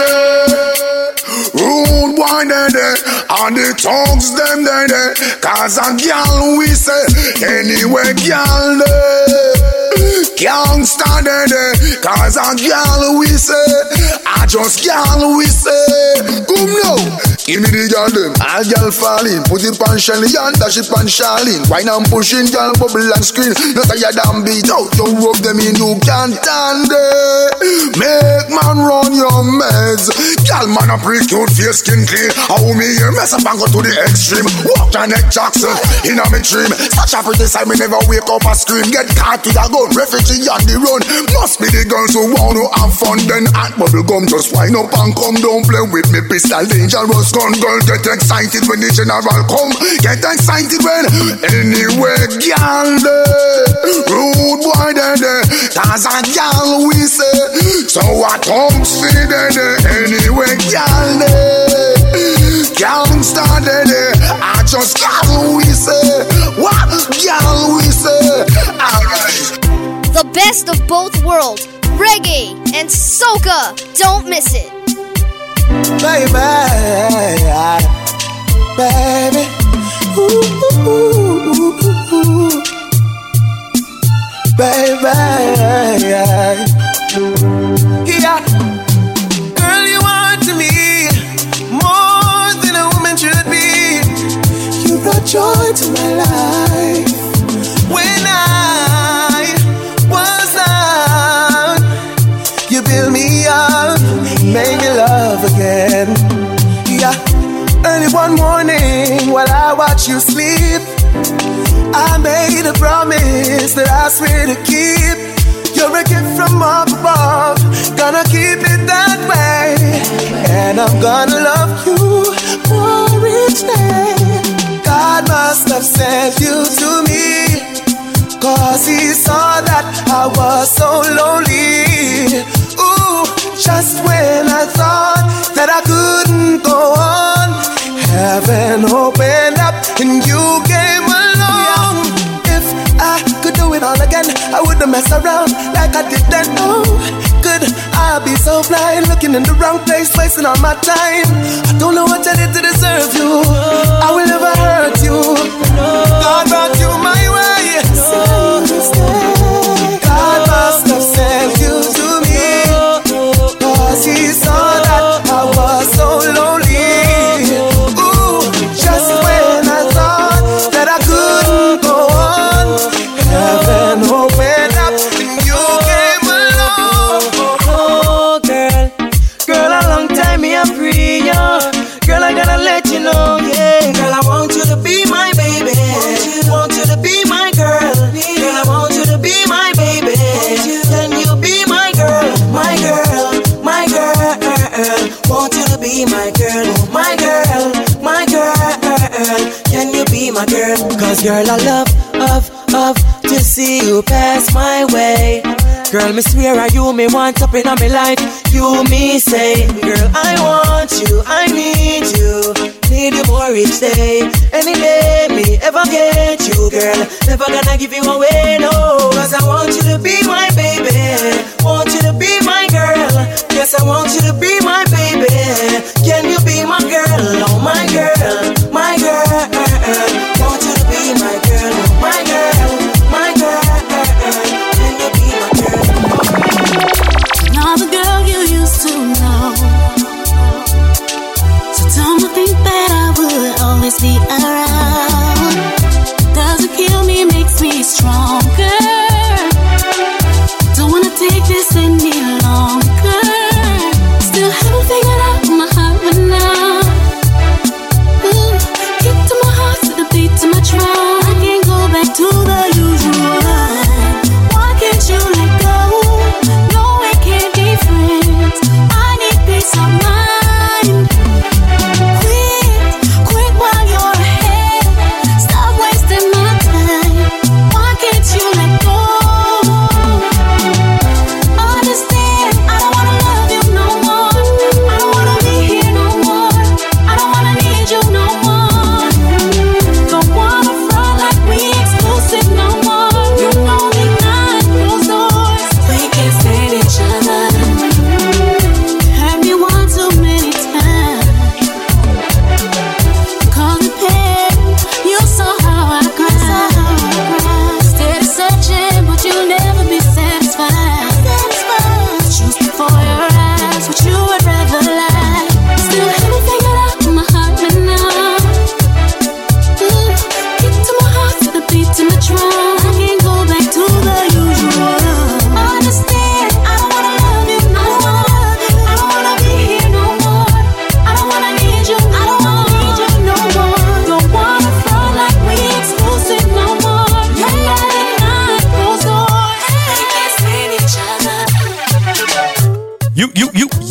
rude boy, they they, and the tongues them they they. Cause a girl we say, anyway, girl, they can't stand they they. Cause a girl we say, I just girl we say. Come now, give me the girl them, all girl falling. Put it on Shelly and dash it on Charlene. Wine and pushing, girl bubble and screen. Not a damn beat out, you rub them in, you can't stand it. Make man run your meds. Girl man a pretty cute, face skin clean. How me here mess up and go to the extreme. Walk down neck Jackson, in a me dream. Such a pretty side, me never wake up and scream. Get caught with a gun, refugee on the run. Must be the girls who want to have fun. Then at bubble gum, just wind up and come. Don't play with me, pistol dangerous gun. Girl get excited when the general come. Get excited when anyway, girl rude boy there there. Cause a girl we say. So I don't see that anyway, girl, can't stand it. I just girl we say, what girl we say. Alright. The best of both worlds, reggae and soca. Don't miss it. Baby, baby, ooh, ooh, ooh, ooh. Baby, yeah. Yeah, girl, you want to me more than a woman should be. You brought joy to my life when I was down. You build me up, make me love again. Yeah, early one morning while I watch you sleep, I made a promise that I swear to keep. You're a gift from up above, gonna keep it that way. And I'm gonna love you for each day. God must have sent you to me, cause he saw that I was so lonely. Ooh, just when I thought that I couldn't go on, heaven opened up and you came along. If I could do it all again, I wouldn't mess around like I did then. Oh, could I be so blind, looking in the wrong place, wasting all my time? I don't know what I did to deserve you. I will never hurt you. God brought you my way. God must have sent you to me, cause he saw that I was so lonely. Ooh, just when I thought that I couldn't go on, heaven opened up and you came along. Oh, girl, girl, a long time me a free you. Girl, I gotta let you know, yeah. Girl, I want you to be my baby. Want you to be my girl. Girl, I want you to be my baby. Can you be my girl, my girl, my girl? Want you to be my girl, my girl, my girl. Can you be my girl? Cause girl, I love, love, love to see you pass my way. Girl, me swear are you me want up in my life. You me say, girl, I want you, I need you, need you more each day. Any day me ever get you, girl, never gonna give you away, no. Cause I want you to be my baby, want you to be my girl. Yes, I want you to be my baby. Can you be my girl, oh my girl, my girl. Want you to be my girl, my girl, my girl. Can you be my girl? Not the girl you used to know. So don't think that I would always be around. Doesn't kill me, makes me stronger. Don't wanna take this any longer.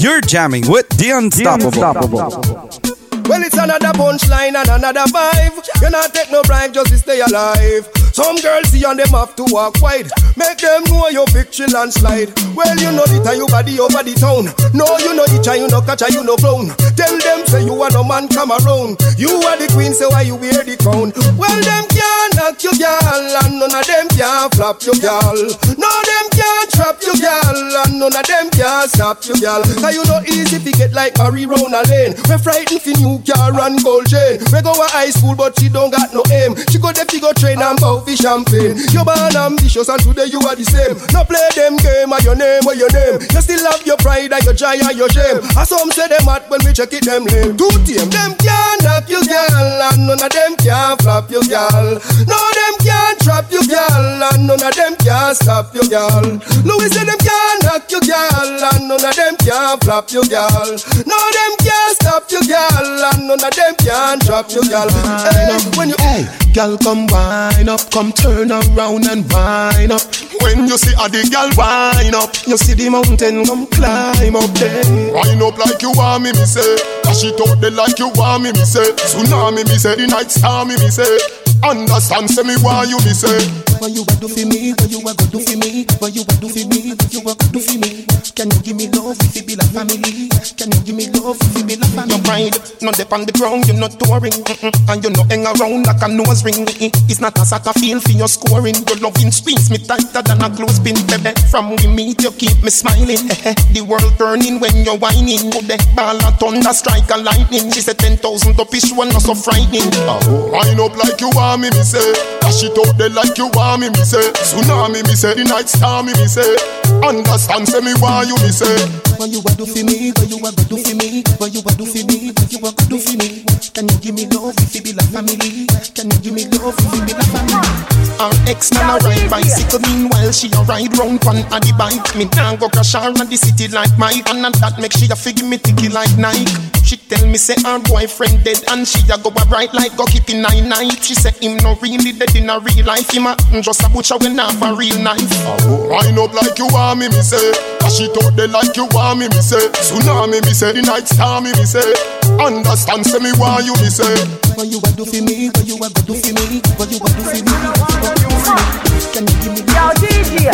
You're jamming with The Unstoppable. The Unstoppable. Well, it's another punchline and another vibe. You not take no bribe just to stay alive. Some girls see and them have to walk wide. Make them know your picture landslide. Well, you know it and you body over the town. No, you know it and you know catch and you know clown. Tell them say you are no man come around. You are the queen, so why you wear the crown? Well, them can't knock you, girl, and none of them can flap you, girl. No, them can't trap you, girl, and none of them can stop you, girl. Cause you know easy to get like Marie round a lane. We're frightened for new car and gold chain. We go to high school, but she don't got no aim. She go there to go train and bow for champagne. You're born ambitious and today you are the same. No play them game or your name or your name. You still have your pride and your joy and your shame. As some say them hot when we check it them lame. Two team, them can't knock you, girl, and none of them can flap you, girl. No, them can't trap you, girl, and none of them can stop you, girl. Louis say them can't knock you, girl, and none of them can flap you, girl. No, them can't stop you, girl, and none of them can trap you, girl. Hey, when you hey, girl, come wine up, come turn around and wine up. When you see a the girl wine up, you see the mountain come climb up there. Wine up like you want me, me say. Dash it out there like you want me, me say. Tsunami, me say. The night star, me, me say. Understand, say me why you me say. What you a do for me? What you a go do for me? What you a do for me? What you a go do for me? Can you give me love if it be like family? Can you give me love if it be like family? Your pride, not dip on the ground, you're not touring, mm-mm. And you not hang around like a nose ring. Mm-mm. It's not a soccer field for your scoring. Your loving squeeze me tighter than a clothespin, baby. From we meet, you keep me smiling. The world turning when you're whining. Go the ball a thunder, strike a lightning. She said ten thousand up is one, not so frightening. Oh, wind up like you want me, me say. Dash it out there like you want me, me say. Tsunami, me say. The night star, me, me say. Understand, say me why you me say. What you a do for me? What you a go do for me? What you a do for me? What you a go do for me? Can you give me love if it be like family? Can you give me love if it be like family? Our ex-man a ride bicycle, meanwhile she a ride round one of the bike. Me now go crash her in the city like Mike, and that make she a figure me ticky like Nike. She tell me say her boyfriend dead, and she a go a ride like go keep in nine night. She say him no really dead in a real life, him a just a butcher when have a real knife. Oh, wind up like you want me, me say. Dash it out there like you want me, me say. Tsunami, me say. The night star, me, me say. Understand, say me why you me say. What you a do for me? What you a go do for me? What you a do for me? What you a do for me? Can you give me Yo, D J?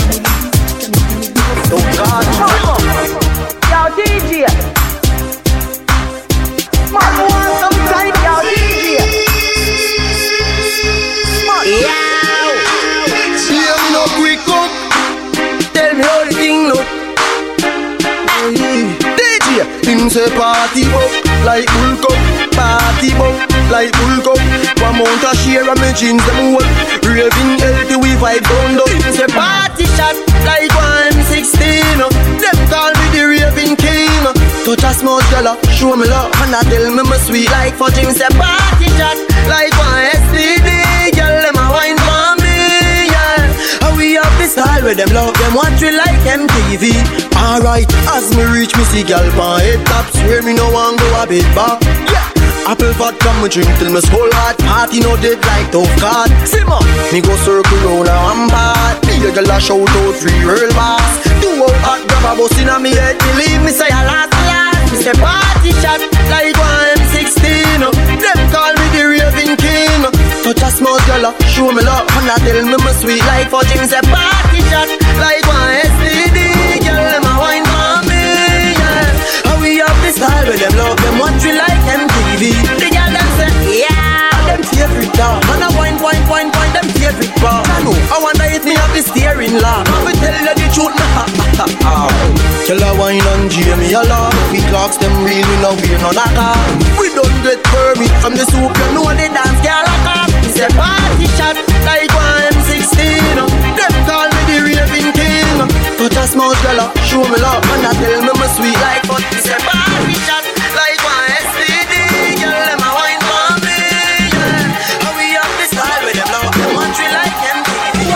Oh God, Yo, D J? Man, want some time, yo, D J? Yeah. Yeah, me no quick up. Tell me how the thing look. D J, him say party up like bull cup. Party bump like bull cup. One mount a share of me jeans them work. Raving healthy we vibe down down. Him say party shot like one sixteen. Them call me the raving king. Touch a small girl, show me love, and I tell me my sweet like for Jim. Say party shot like one S T D. Girl, them a wine for me, yeah. And we have this style where them love them watch we like M T V. Alright, as me reach me see girl pan head tops, where me no want go a bit back. Yeah. Apple vodka me drink till me skull hot. Party no dead like tough card. Simmer, me go circle round a rampart. Me a girl a shout out free real boss. Do out hot grab a bus inna me head. Believe me say a last last. Me say party shot like one sixteen. Them call me the raving king. Touch a small girl, show me love, and I tell me my sweet like for Jim. Say party shot like one S T D. Girl them a wine for me, yeah. And we have this style where them love them watch we like M T V. The girl them say, yeah, them favorite dog. And I wine, wine, wine, wine, them favorite bar. I know, I wonder if me have the steering lock. I will tell you the truth, nah, ha, ha, ha. Tell her wine and Jamie a lot. We clocks them real, we know we're not a car. We don't get permit from the soup, you know the dance girl a car. He said party shot like one sixteen. Them call me the raving king. Touch a small girl, show me love, and I tell me my sweet like fun. He said party shot like one S T D. Girl, them a wine for me, yeah. And we have this style with them love, them want you like M T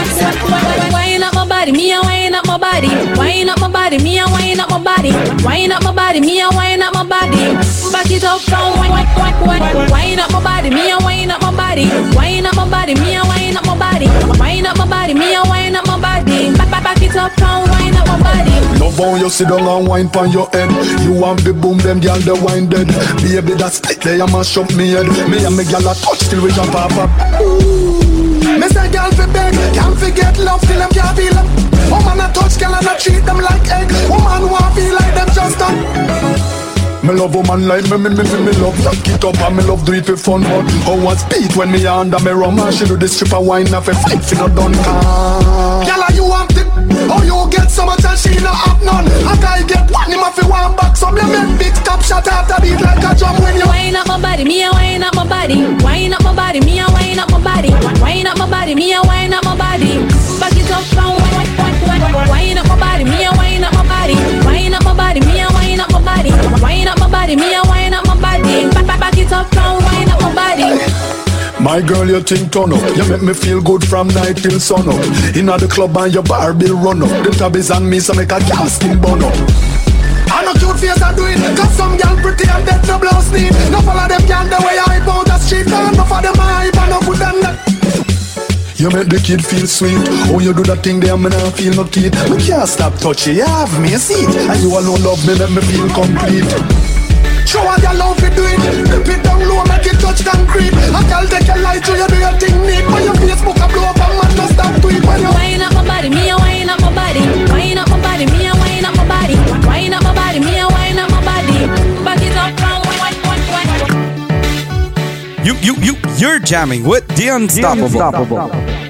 V. Wine up my body, me a wine up my body. Wine up my body, me a wine up my body. Wine up my body, me a wine up my body. Back it up from wine, wine, wine, wine. Wine up my body, me a wine up my body. Wine up my body, me a wine up my body. Wine up my body, me a wine up my body. Back, back, back it up from wine up my body. Love love how you sit down and wine pon your head. You want the boom, them gyal the wine dead. Baby that split there, you mash up me head. Me and me gyal a touch till we jump up up. Me say gyal fi beg, can't forget love till them can't feel them. Woman a touch gyal and a treat them like egg. Woman want feel like them just done. Me love woman like me, me, me, me, me love lock it up and me love do it for fun. But how was beat when me under me rum and she do the stripper wine off a fight for no done car. Gyal you want it? Oh you get so much and she no have none. A guy get one him off one back. So me make big top shot after beat like a drum when you wind up my body, me a wind up my body. Wind up my body, me a wind up my body. Wind up my body, me a wind up my body. Back it up and wind up my body, me a wind up my body. Wind up my body, me a wind up my body. Wind up my body, me a wind up my body. Back, back, back it up and wind up my body. My girl, you think turn up. You make me feel good from night till sun up. Inna the club and your bar bill run up. The tabbies on me so make a gal skin burn up. I know cute face I do it, cause some gal pretty and dead no blouse need. No follow them gal the way I hype out the street. And no for them I hype and no put them that. You make the kid feel sweet. Oh, you do that thing there, me nah feel no kid. Me can't stop touching, you have me a seat. And you alone love me, make me feel complete. Show what your love you do it. Dip it down low, make it touch concrete. I can take your light to you, do your thing neat. When your Facebook a blow up and man no stop tweet. When you wind up my body, me a wind up my body. Wind up my body, me a wind up my body. Wind up my body, me a wind up my body. Back it up and wind, wind, wind. You, you, you, you're jamming with The Unstoppable. The Unstoppable.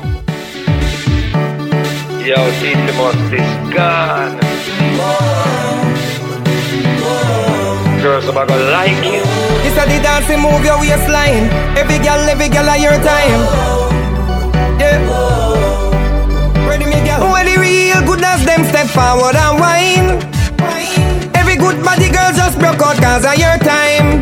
Yo, T-Timos is gone. Girls are gonna like you. This a the dancing move your waistline. Every girl, every girl at your time. Yeah. Ready me girl. When the real goodness them step forward and whine. Every good body girl just broke out cause of your time.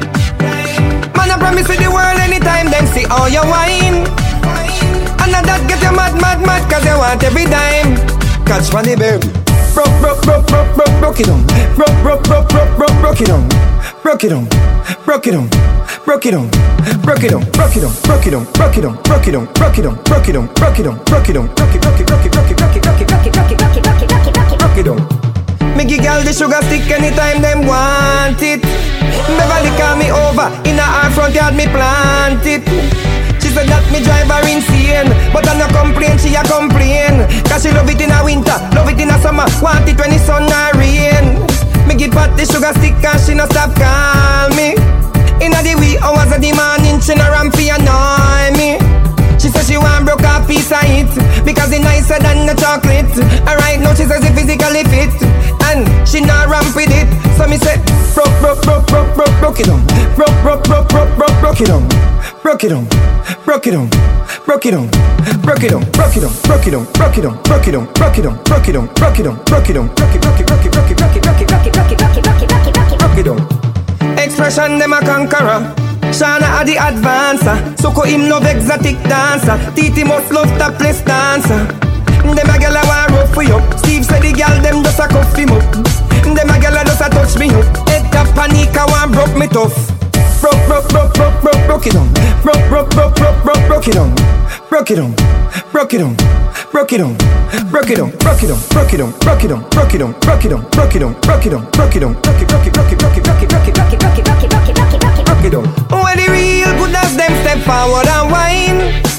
Man I promise you the world anytime them see all your wine. And that get you mad, mad, mad cause you want every dime. Catch funny baby. Broke, broke, broke, broke, broke, broke it on. Broke, broke, broke, broke, broke, broke it on. Broke it on, broke it on, broke it on, broke it on, broke it on, broke it on, broke it on, broke it on, broke it on, broke it on, broke it on, broke it on, broke it, broke it, broke it, broke it, broke it, broke it, broke it, broke it, broke it, broke it, broke it, broke it, broke it on. Me give girl the sugar stick anytime them want it. Beverly call me over, in her front yard me plant it. She said that me drive her insane, but I no complain, she a complain. Cause she love it in a winter, love it in a summer, want it when the sun a rain. Me give her the sugar stick and she no stop call me. Inna the wee hours of the morning, she no ramp fi annoy me. She says she want broke a piece of it because it nicer than the chocolate. And right now she says it physically fit and she not ramp with it. So me say broke, broke, broke, broke, broke, broke it on. Broke, broke, broke, broke, broke, broke it on. Broke it on, broke it on, broke it on, broke it on, broke it on, broke it on, broke it on, broke it on, broke it on, broke it on, broke it on, broke it on, broke it, broke it, broke it, broke it, broke it, broke it, broke it, broke it, broke it, broke it, broke it, broke it, broke it on. Expression them a conqueror. Shana a the advancer. Soko him love exotic dancer. Titi must love topless dancer. Them a gyal a want rough for you. Steve said the gyal them just a cuff him up. Them a gyal a just a touch me up. Head up panic a want broke me tough. Broke, broke, broke, broke, broke, broke it on. Broke, broke, broke, broke, broke, broke it on. Broke it on, broke it on, broke it on, broke it on, broke it on, broke it on, broke it on, broke it on, broke it on, broke it on, broke it on, broke it on, broke it, broke it, broke it, broke it, broke it, broke it, broke it, broke it, broke it, broke it, broke it, broke it, broke it on. When the real goodness them step forward and whine.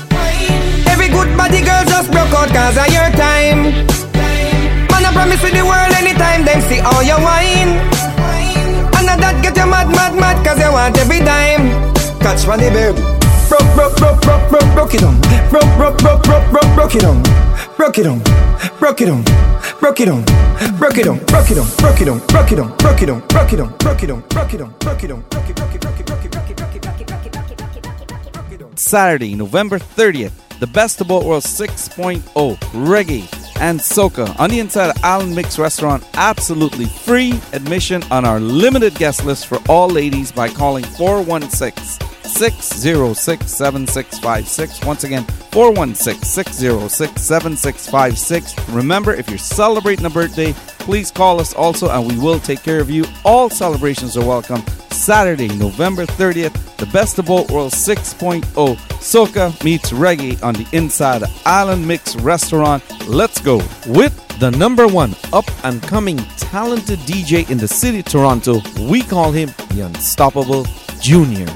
Every good body girl just broke out cause of your time. Man I promise you the world anytime them see all your wine. And that get you mad, mad, mad cause you want every dime. Catch money baby. Broke, broke, broke, broke, broke, broke it on. Broke, broke, broke, broke, broke, broke it on. Broke it on, broke it on, broke it on, broke it on, broke it on, broke it on, broke it on, broke it on, broke it on, broke it on, broke it on, broke it on, broke it, broke it, broke it, broke it, broke it, broke it, broke it, broke it, broke it, broke it, broke it, broke it on. Saturday, November thirtieth, the Best of Both Worlds six point oh Reggae and Soca on the inside of Allen Mix Restaurant. Absolutely free admission on our limited guest list for all ladies by calling four one six, six oh six, seven six five six. Once again, four one six, six oh six, seven six five six. Remember, if you're celebrating a birthday, please call us also and we will take care of you. All celebrations are welcome. Saturday, November thirtieth, the Best of Both Worlds six point oh, Soca meets Reggae on the inside of Island Mix Restaurant. Let's go with the number one up-and-coming talented D J in the city of Toronto. We call him the Unstoppable Junior.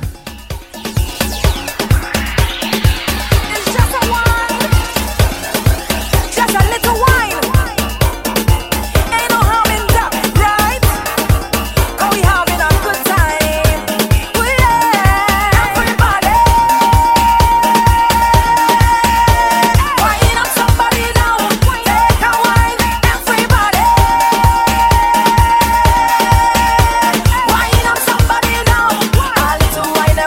Wine up somebody now, a little wine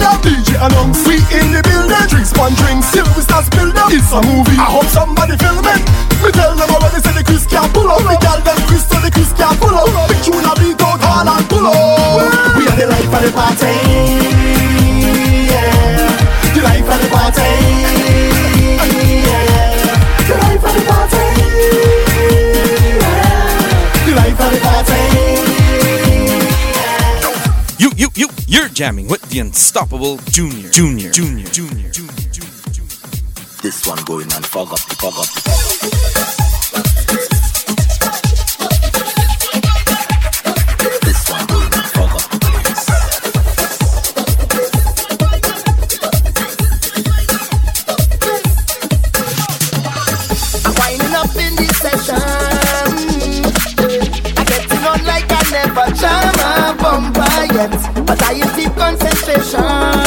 them. D J announce we in the building. Drinks one drink, still we start spill them. It's a movie, I hope somebody film it. Me tell them already say the Chris can't pull up. Me tell them Chris so the Chris can't pull up. Big tune a beat out all and pull up. We are the life of the party, yeah. The life of the party, yeah. The life of the party, yeah. The life of the party. You, you, you, you're jamming with the Unstoppable Junior, Junior, Junior, Junior, Junior, Junior. This one going and fog up the fog up the fog up. But I use deep concentration,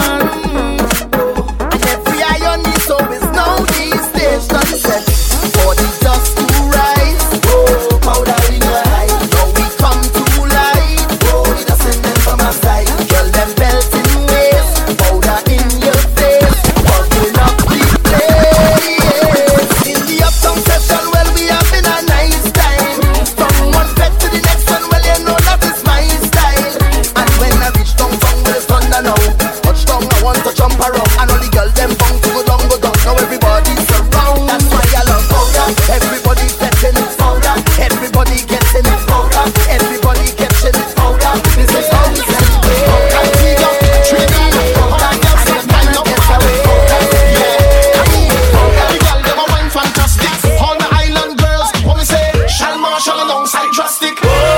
and every eye on me, so is now these stage done set. Body just to rise, oh, powder in your eye. Now we come to light, oh, it doesn't them from my side. Girl, them belt in waist, powder in your face, bubbling up the place. In the uptown session, well, we having a nice time. From one bed to the next one, well, you know that is my style. And when I reach down, down with the thunder now, touch down, I want to jump around. And all the girls them bong to go down, go down. Now everybody's around. That's why I love powder. Everybody getting it powder. Everybody getting it powder. Everybody catching it powder. This is how we set it. Powder, trigger, trigger, powder, girls them kind of powder. Yeah, powder. The girl them a wine fantastic. All the island girls, what we say? Shall Marshall alongside drastic.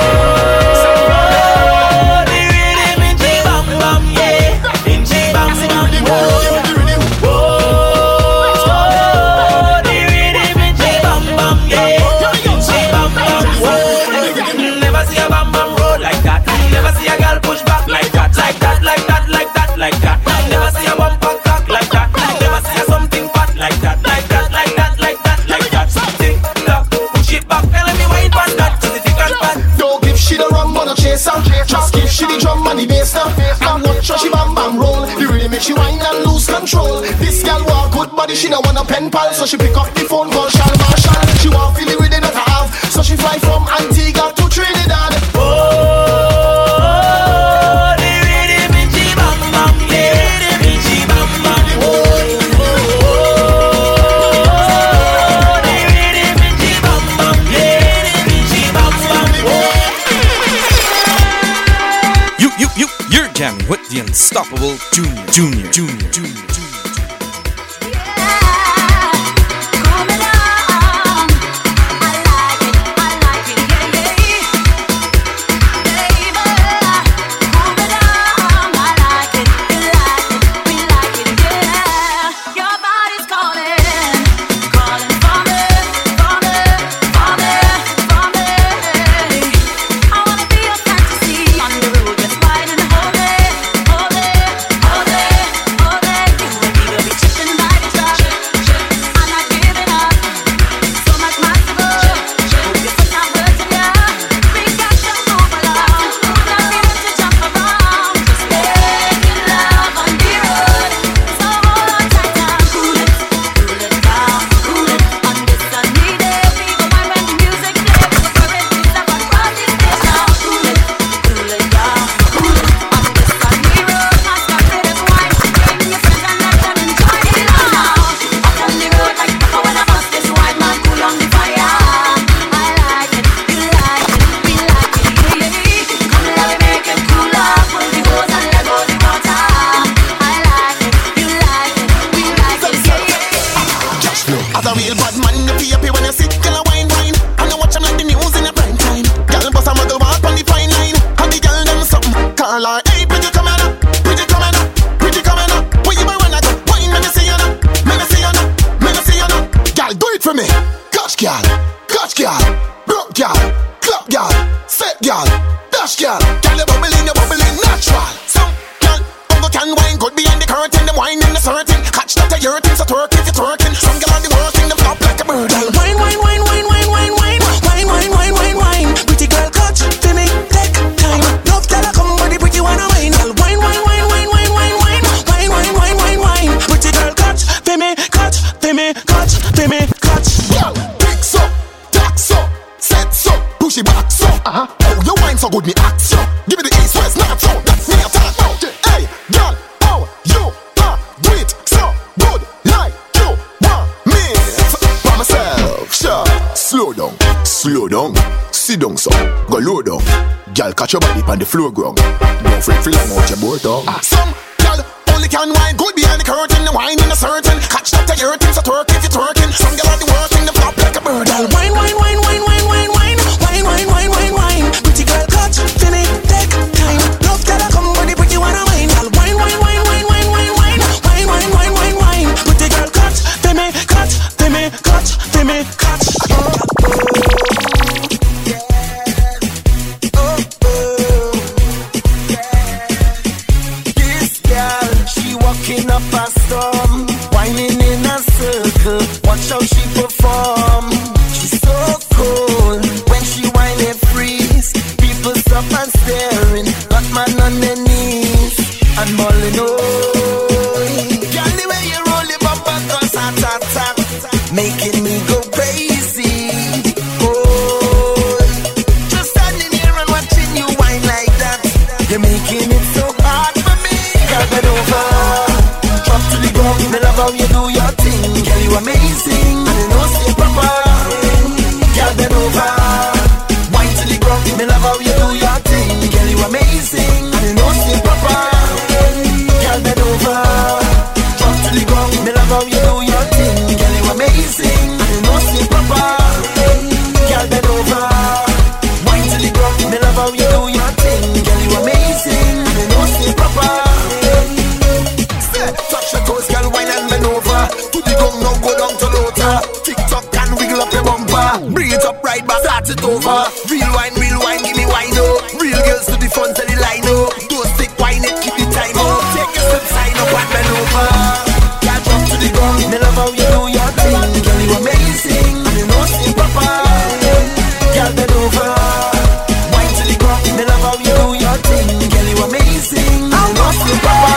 Like that, never see a bumper cock like that. Never see a something fat like that, like that, like that, like that, like that. Something lock, push it back, and let me wind on that to the thick and fat. Don't give she the rum, but no chaser. Just give she the drum and the bass now. And watch how she bam bam roll. The really make she whine and lose control. This girl want good body, she don't want a pen pal, so she pick up the phone, call Shal Marshall. She want feel the rhythm that I have, so she fly from Antigua to Trinidad. Oh. Jamming with the Unstoppable Junior, Junior, Junior, Junior, Junior. Hold it, hold it, hold it. so good me ask you. Give me the east, west, north, south. That's me I talk about. Hey, girl, how you are? Do it so good like you want me. For myself, sure. Slow down, slow down. Sit down, so go low down. Girl, catch your body on the floor ground. Don't fret, feel like out your board down. Ah, some girl only can wine good behind the curtain. The wine in a certain. Catch that to your thing, so twerk if you're twerking. Some girl on the working, the flop like a bird. Girl, wine, wine, wine, wine, wine, wine, wine, wine, wine, wine, wine, wine. Pretty girl, catch, finish, take time. Love girl, come body, pretty wanna wine. Girl, wine, wine, wine, wine, wine, wine, wine, wine, wine, wine, wine, wine. Pretty girl, catch, finish, catch, finish, catch, finish, catch. Walking up a storm, whining in a circle. Watch how she perform. She's so cool when she whine and freeze. People stop and staring, got man on their knees and bawling. Oh, girl, the way you roll your bumper, cause hot, hot, hot, making me go crazy. Oh, just standing here and watching you whine like that. You're making it so hard for me. Girl, bend over. Me love how you do your thing, girl, you amazing. And you know stay proper. Girl, bend over, wine till the ground. Me love how you do your thing, girl, you amazing. And you know stay proper. Girl, bend over, drop to the ground. Me love how you do your thing, girl, you amazing. And you know stay proper. Girl, bend over, wine till the ground. Me love how you do your thing, girl, you amazing. And you know stay proper. Touch your toes, girl, wine and bend over. To the ground, now go down to lower. Tick tock and wiggle up your bumper. Bring it up right back, start it over. Real wine, real wine, give me wine, oh. Real girls to the front of the line, oh. Don't stick wine it, keep the time, oh. Take a step, sign up and bend over. Girl, drop to the ground. Me love how you do your thing, girl, you amazing. And you know stay proper. Girl, bend over. Wine to the ground. Me love how you do your thing, girl, you amazing. And you know stay proper.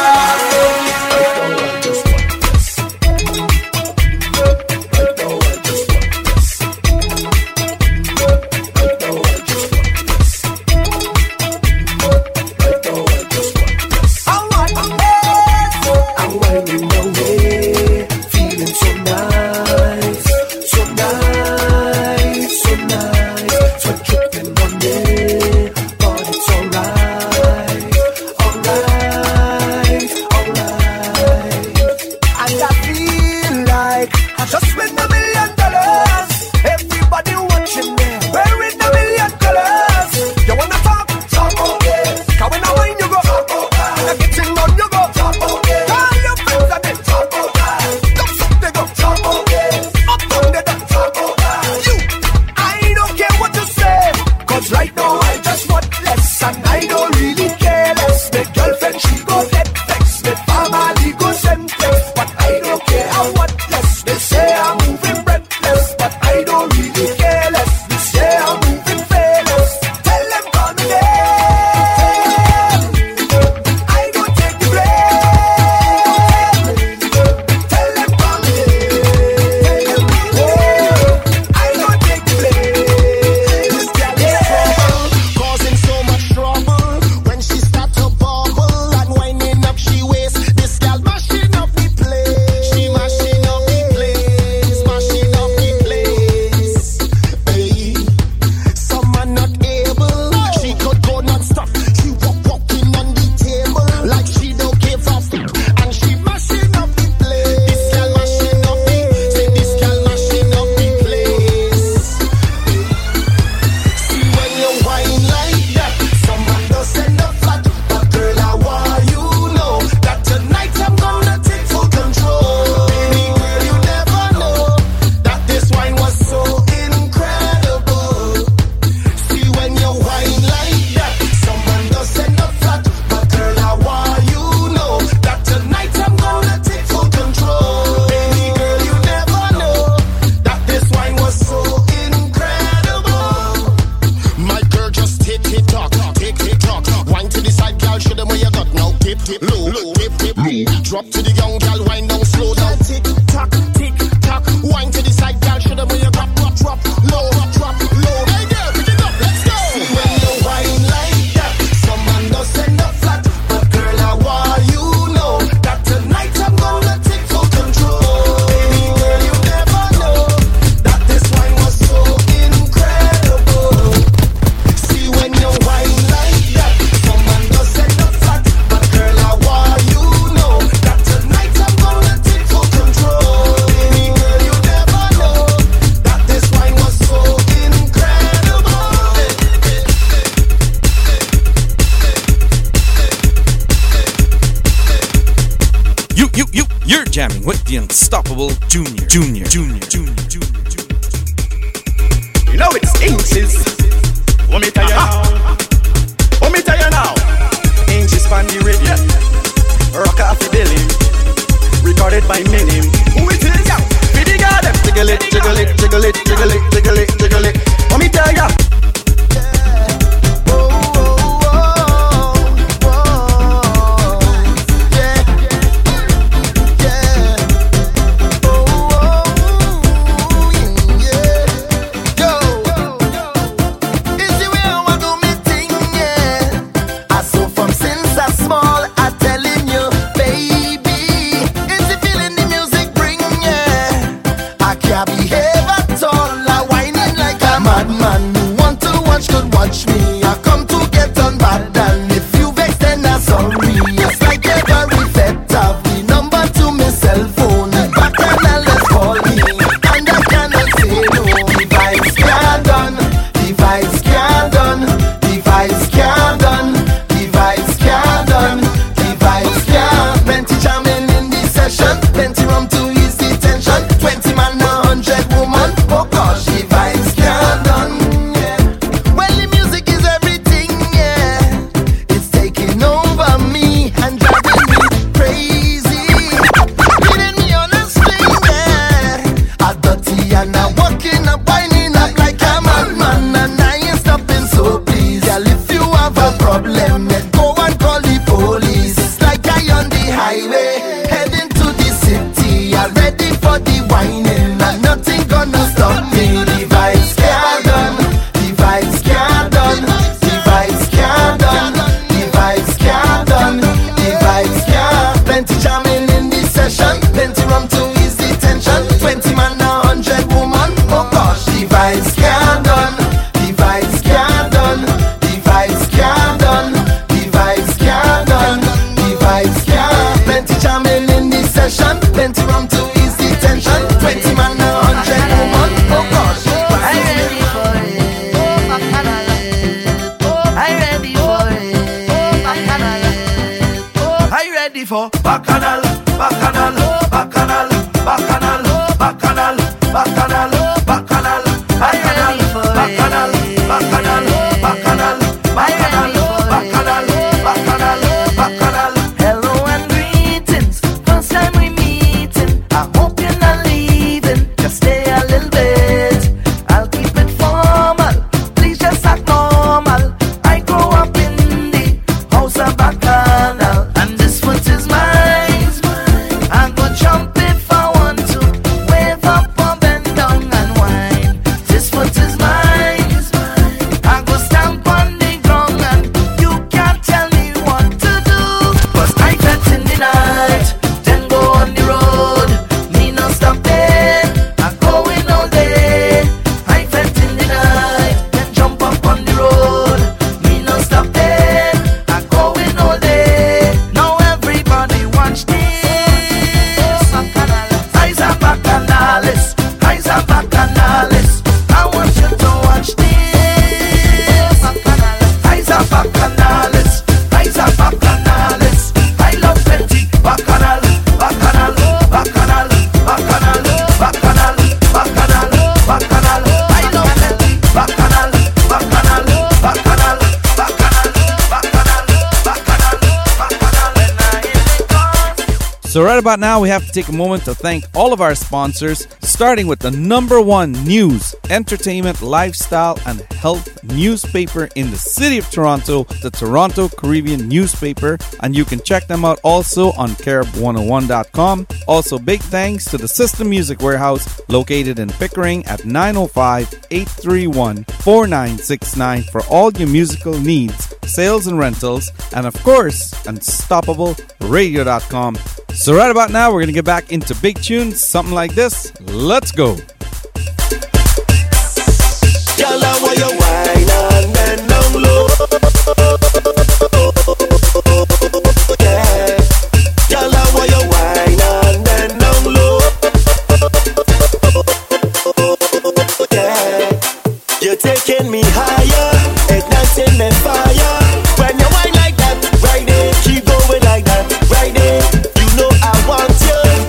Drop to the young girl, wind down slow down. Tick tock, tick tock. Wind to the side, girl. Show them where you drop, drop, drop, low, drop, low. Hey girl, pick it up, let's go. See when you wind like You're jamming with the unstoppable Junior, Junior, Junior, Junior, Junior, Junior. You know it's inches. Let me tell you now. Let me tell you now. Inches on the radio. Rock off the billing. Recorded by Minim. Who it is? Yeah. Pretty girl, them jiggle it, jiggle it, jiggle it, jiggle it, jiggle it, jiggle it. Let me tell ya. Watch me, I come to get on bad. And if you vex, then I'm sorry. It's like every vet have the number to my cell phone. Back then I let's call me, and I cannot say no. Device can't done, device can't done, device can't done, device can't done, device can't. Plenty jamming in the session, plenty rum to ease the tension. Twenty man, a hundred woman, oh gosh, device can't done. Problem, let go and call the police. It's like I on the highway, heading to the city. I'm ready for the whining, and nothing gonna stop me. Device can't done, device can't done, device can't done, device can't done, device can't. Plenty jamming in the session, plenty rum to ease the tension. Twenty man, a hundred woman, oh gosh, device can't done, device can't done. Device can't done, device can't done, device can't. Plenty jamming in the session, plenty rum to ease the tension. Twenty man, a hundred woman, oh gosh. I ready for it, I ready for it, I ready for bacchanal, bacchanal, bacchanal, bacchanal, bacchanal, bacchanal, bacchanal, bacchanal, bacchanal, bacchanal, bacchanal. Bacchanal, bacchanal, bacchanal, bacchanal. Hello and greetings, first time we meeting. I hope you're not leaving, just stay a little bit. I'll keep it formal, please just act normal. I grew up in the house of Bacchanal, and this foot is mine. I go jump if I want to, wave up or bend down and whine. This foot is mine. I go stamp on the ground and you can't tell me what to do. Cause I felt in the night, then go on the road. Me no stopping, I'm going all day. I felt in the night, then jump up on the road. Me no stopping, I'm going all day. Now everybody watch this. Eyes are bacchanalist, eyes are bacchanalist. I want you to watch this. Eyes are bacchanalist, eyes are bacchanalist. I love plenty bacchanal, bacchanal, bacchanal, bacchanal, bacchanal, bacchanal, bacchanal. I love plenty bacchanal, bacchanal, bacchanal, bacchanal, bacchanal, bacchanal, bacchanal. So right about now, we have to take a moment to thank all of our sponsors, starting with the number one news, entertainment, lifestyle, and health newspaper in the city of Toronto, the Toronto Caribbean Newspaper, and you can check them out also on carib one oh one dot com. Also, big thanks to the System Music Warehouse, located in Pickering at nine oh five, eight three one, four nine six nine for all your musical needs, sales and rentals, and of course, unstoppable radio dot com. So right about now, we're going to get back into big tunes, something like this. Let's go. Girl, I want you wine and bend down low. Yeah. Girl, I want you wine and bend down low. Yeah. You're taking me higher, igniting the fire. When you wine like that, right there, keep going like that, right there. You know I want you.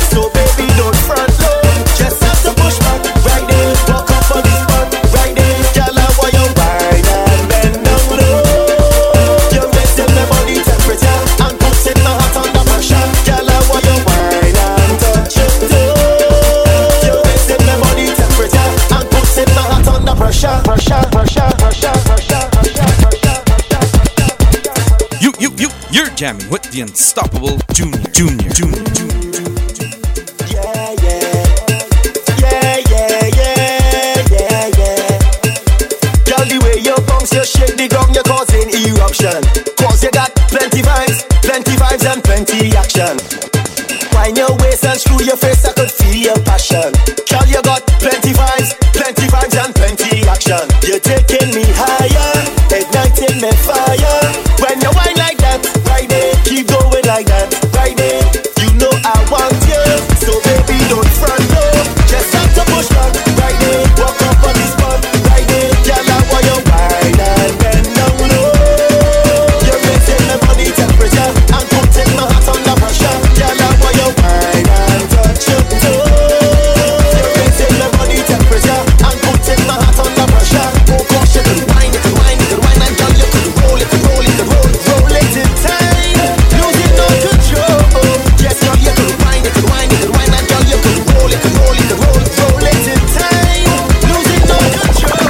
jamming with the unstoppable Junior, Junior, Junior, Junior. Yeah, yeah. Yeah, yeah, yeah, yeah, yeah. Girl, the way you bounce, you shake the ground, you're causing eruption. Cause you got plenty vibes, plenty vibes and plenty action. Wind your waist and screw your face, I could feel your passion. Girl, you got plenty vibes, plenty vibes and plenty action. You're taking me higher, igniting my fire. When you whine like that, right there, keep going like that, right there. You know I want you, so baby don't front no. Just have to push back, right there. Walk up on this spot, right there. Girl, I want you whine and bend down low. You're raising my body temperature and putting my heart under pressure. Girl, I want you whine and touch your toe. You're raising my body temperature and putting my heart under pressure. Oh gosh, you can whine, you can whine, you can whine, and girl, you can roll, you can roll, you can roll, roll it in time, losing no control. Yes, girl, you can whine, you can whine, you can whine, and girl, you can roll, you can roll, you can roll, roll it in time, losing no control.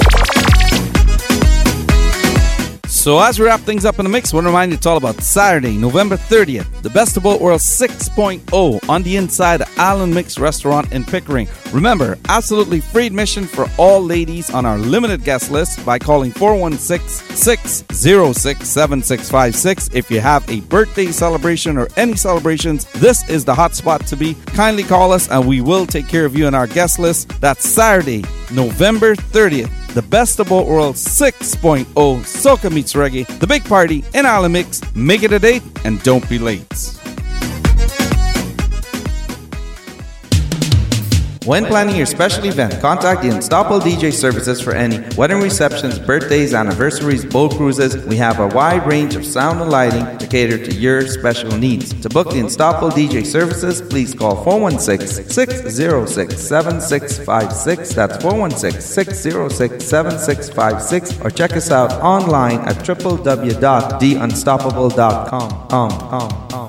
So as we wrap things up in the mix, I want to remind you it's all about Saturday, November thirtieth, the Best of Both Worlds six point oh on the inside of Allen Mix Restaurant in Pickering. Remember, absolutely free admission for all ladies on our limited guest list by calling four one six, six zero six, seven six five six. If you have a birthday celebration or any celebrations, this is the hot spot to be. Kindly call us and we will take care of you on our guest list. That's Saturday, November thirtieth. The Best of Both Worlds six point oh Soca Meets Reggae, the big party in Allen Mix. Make it a date and don't be late. When planning your special event, contact the Unstoppable D J Services for any wedding receptions, birthdays, anniversaries, boat cruises. We have a wide range of sound and lighting to cater to your special needs. To book the Unstoppable D J Services, please call four one six, six zero six, seven six five six. That's four one six, six zero six, seven six five six. Or check us out online at w w w dot the unstoppable dot com. Um, um, um.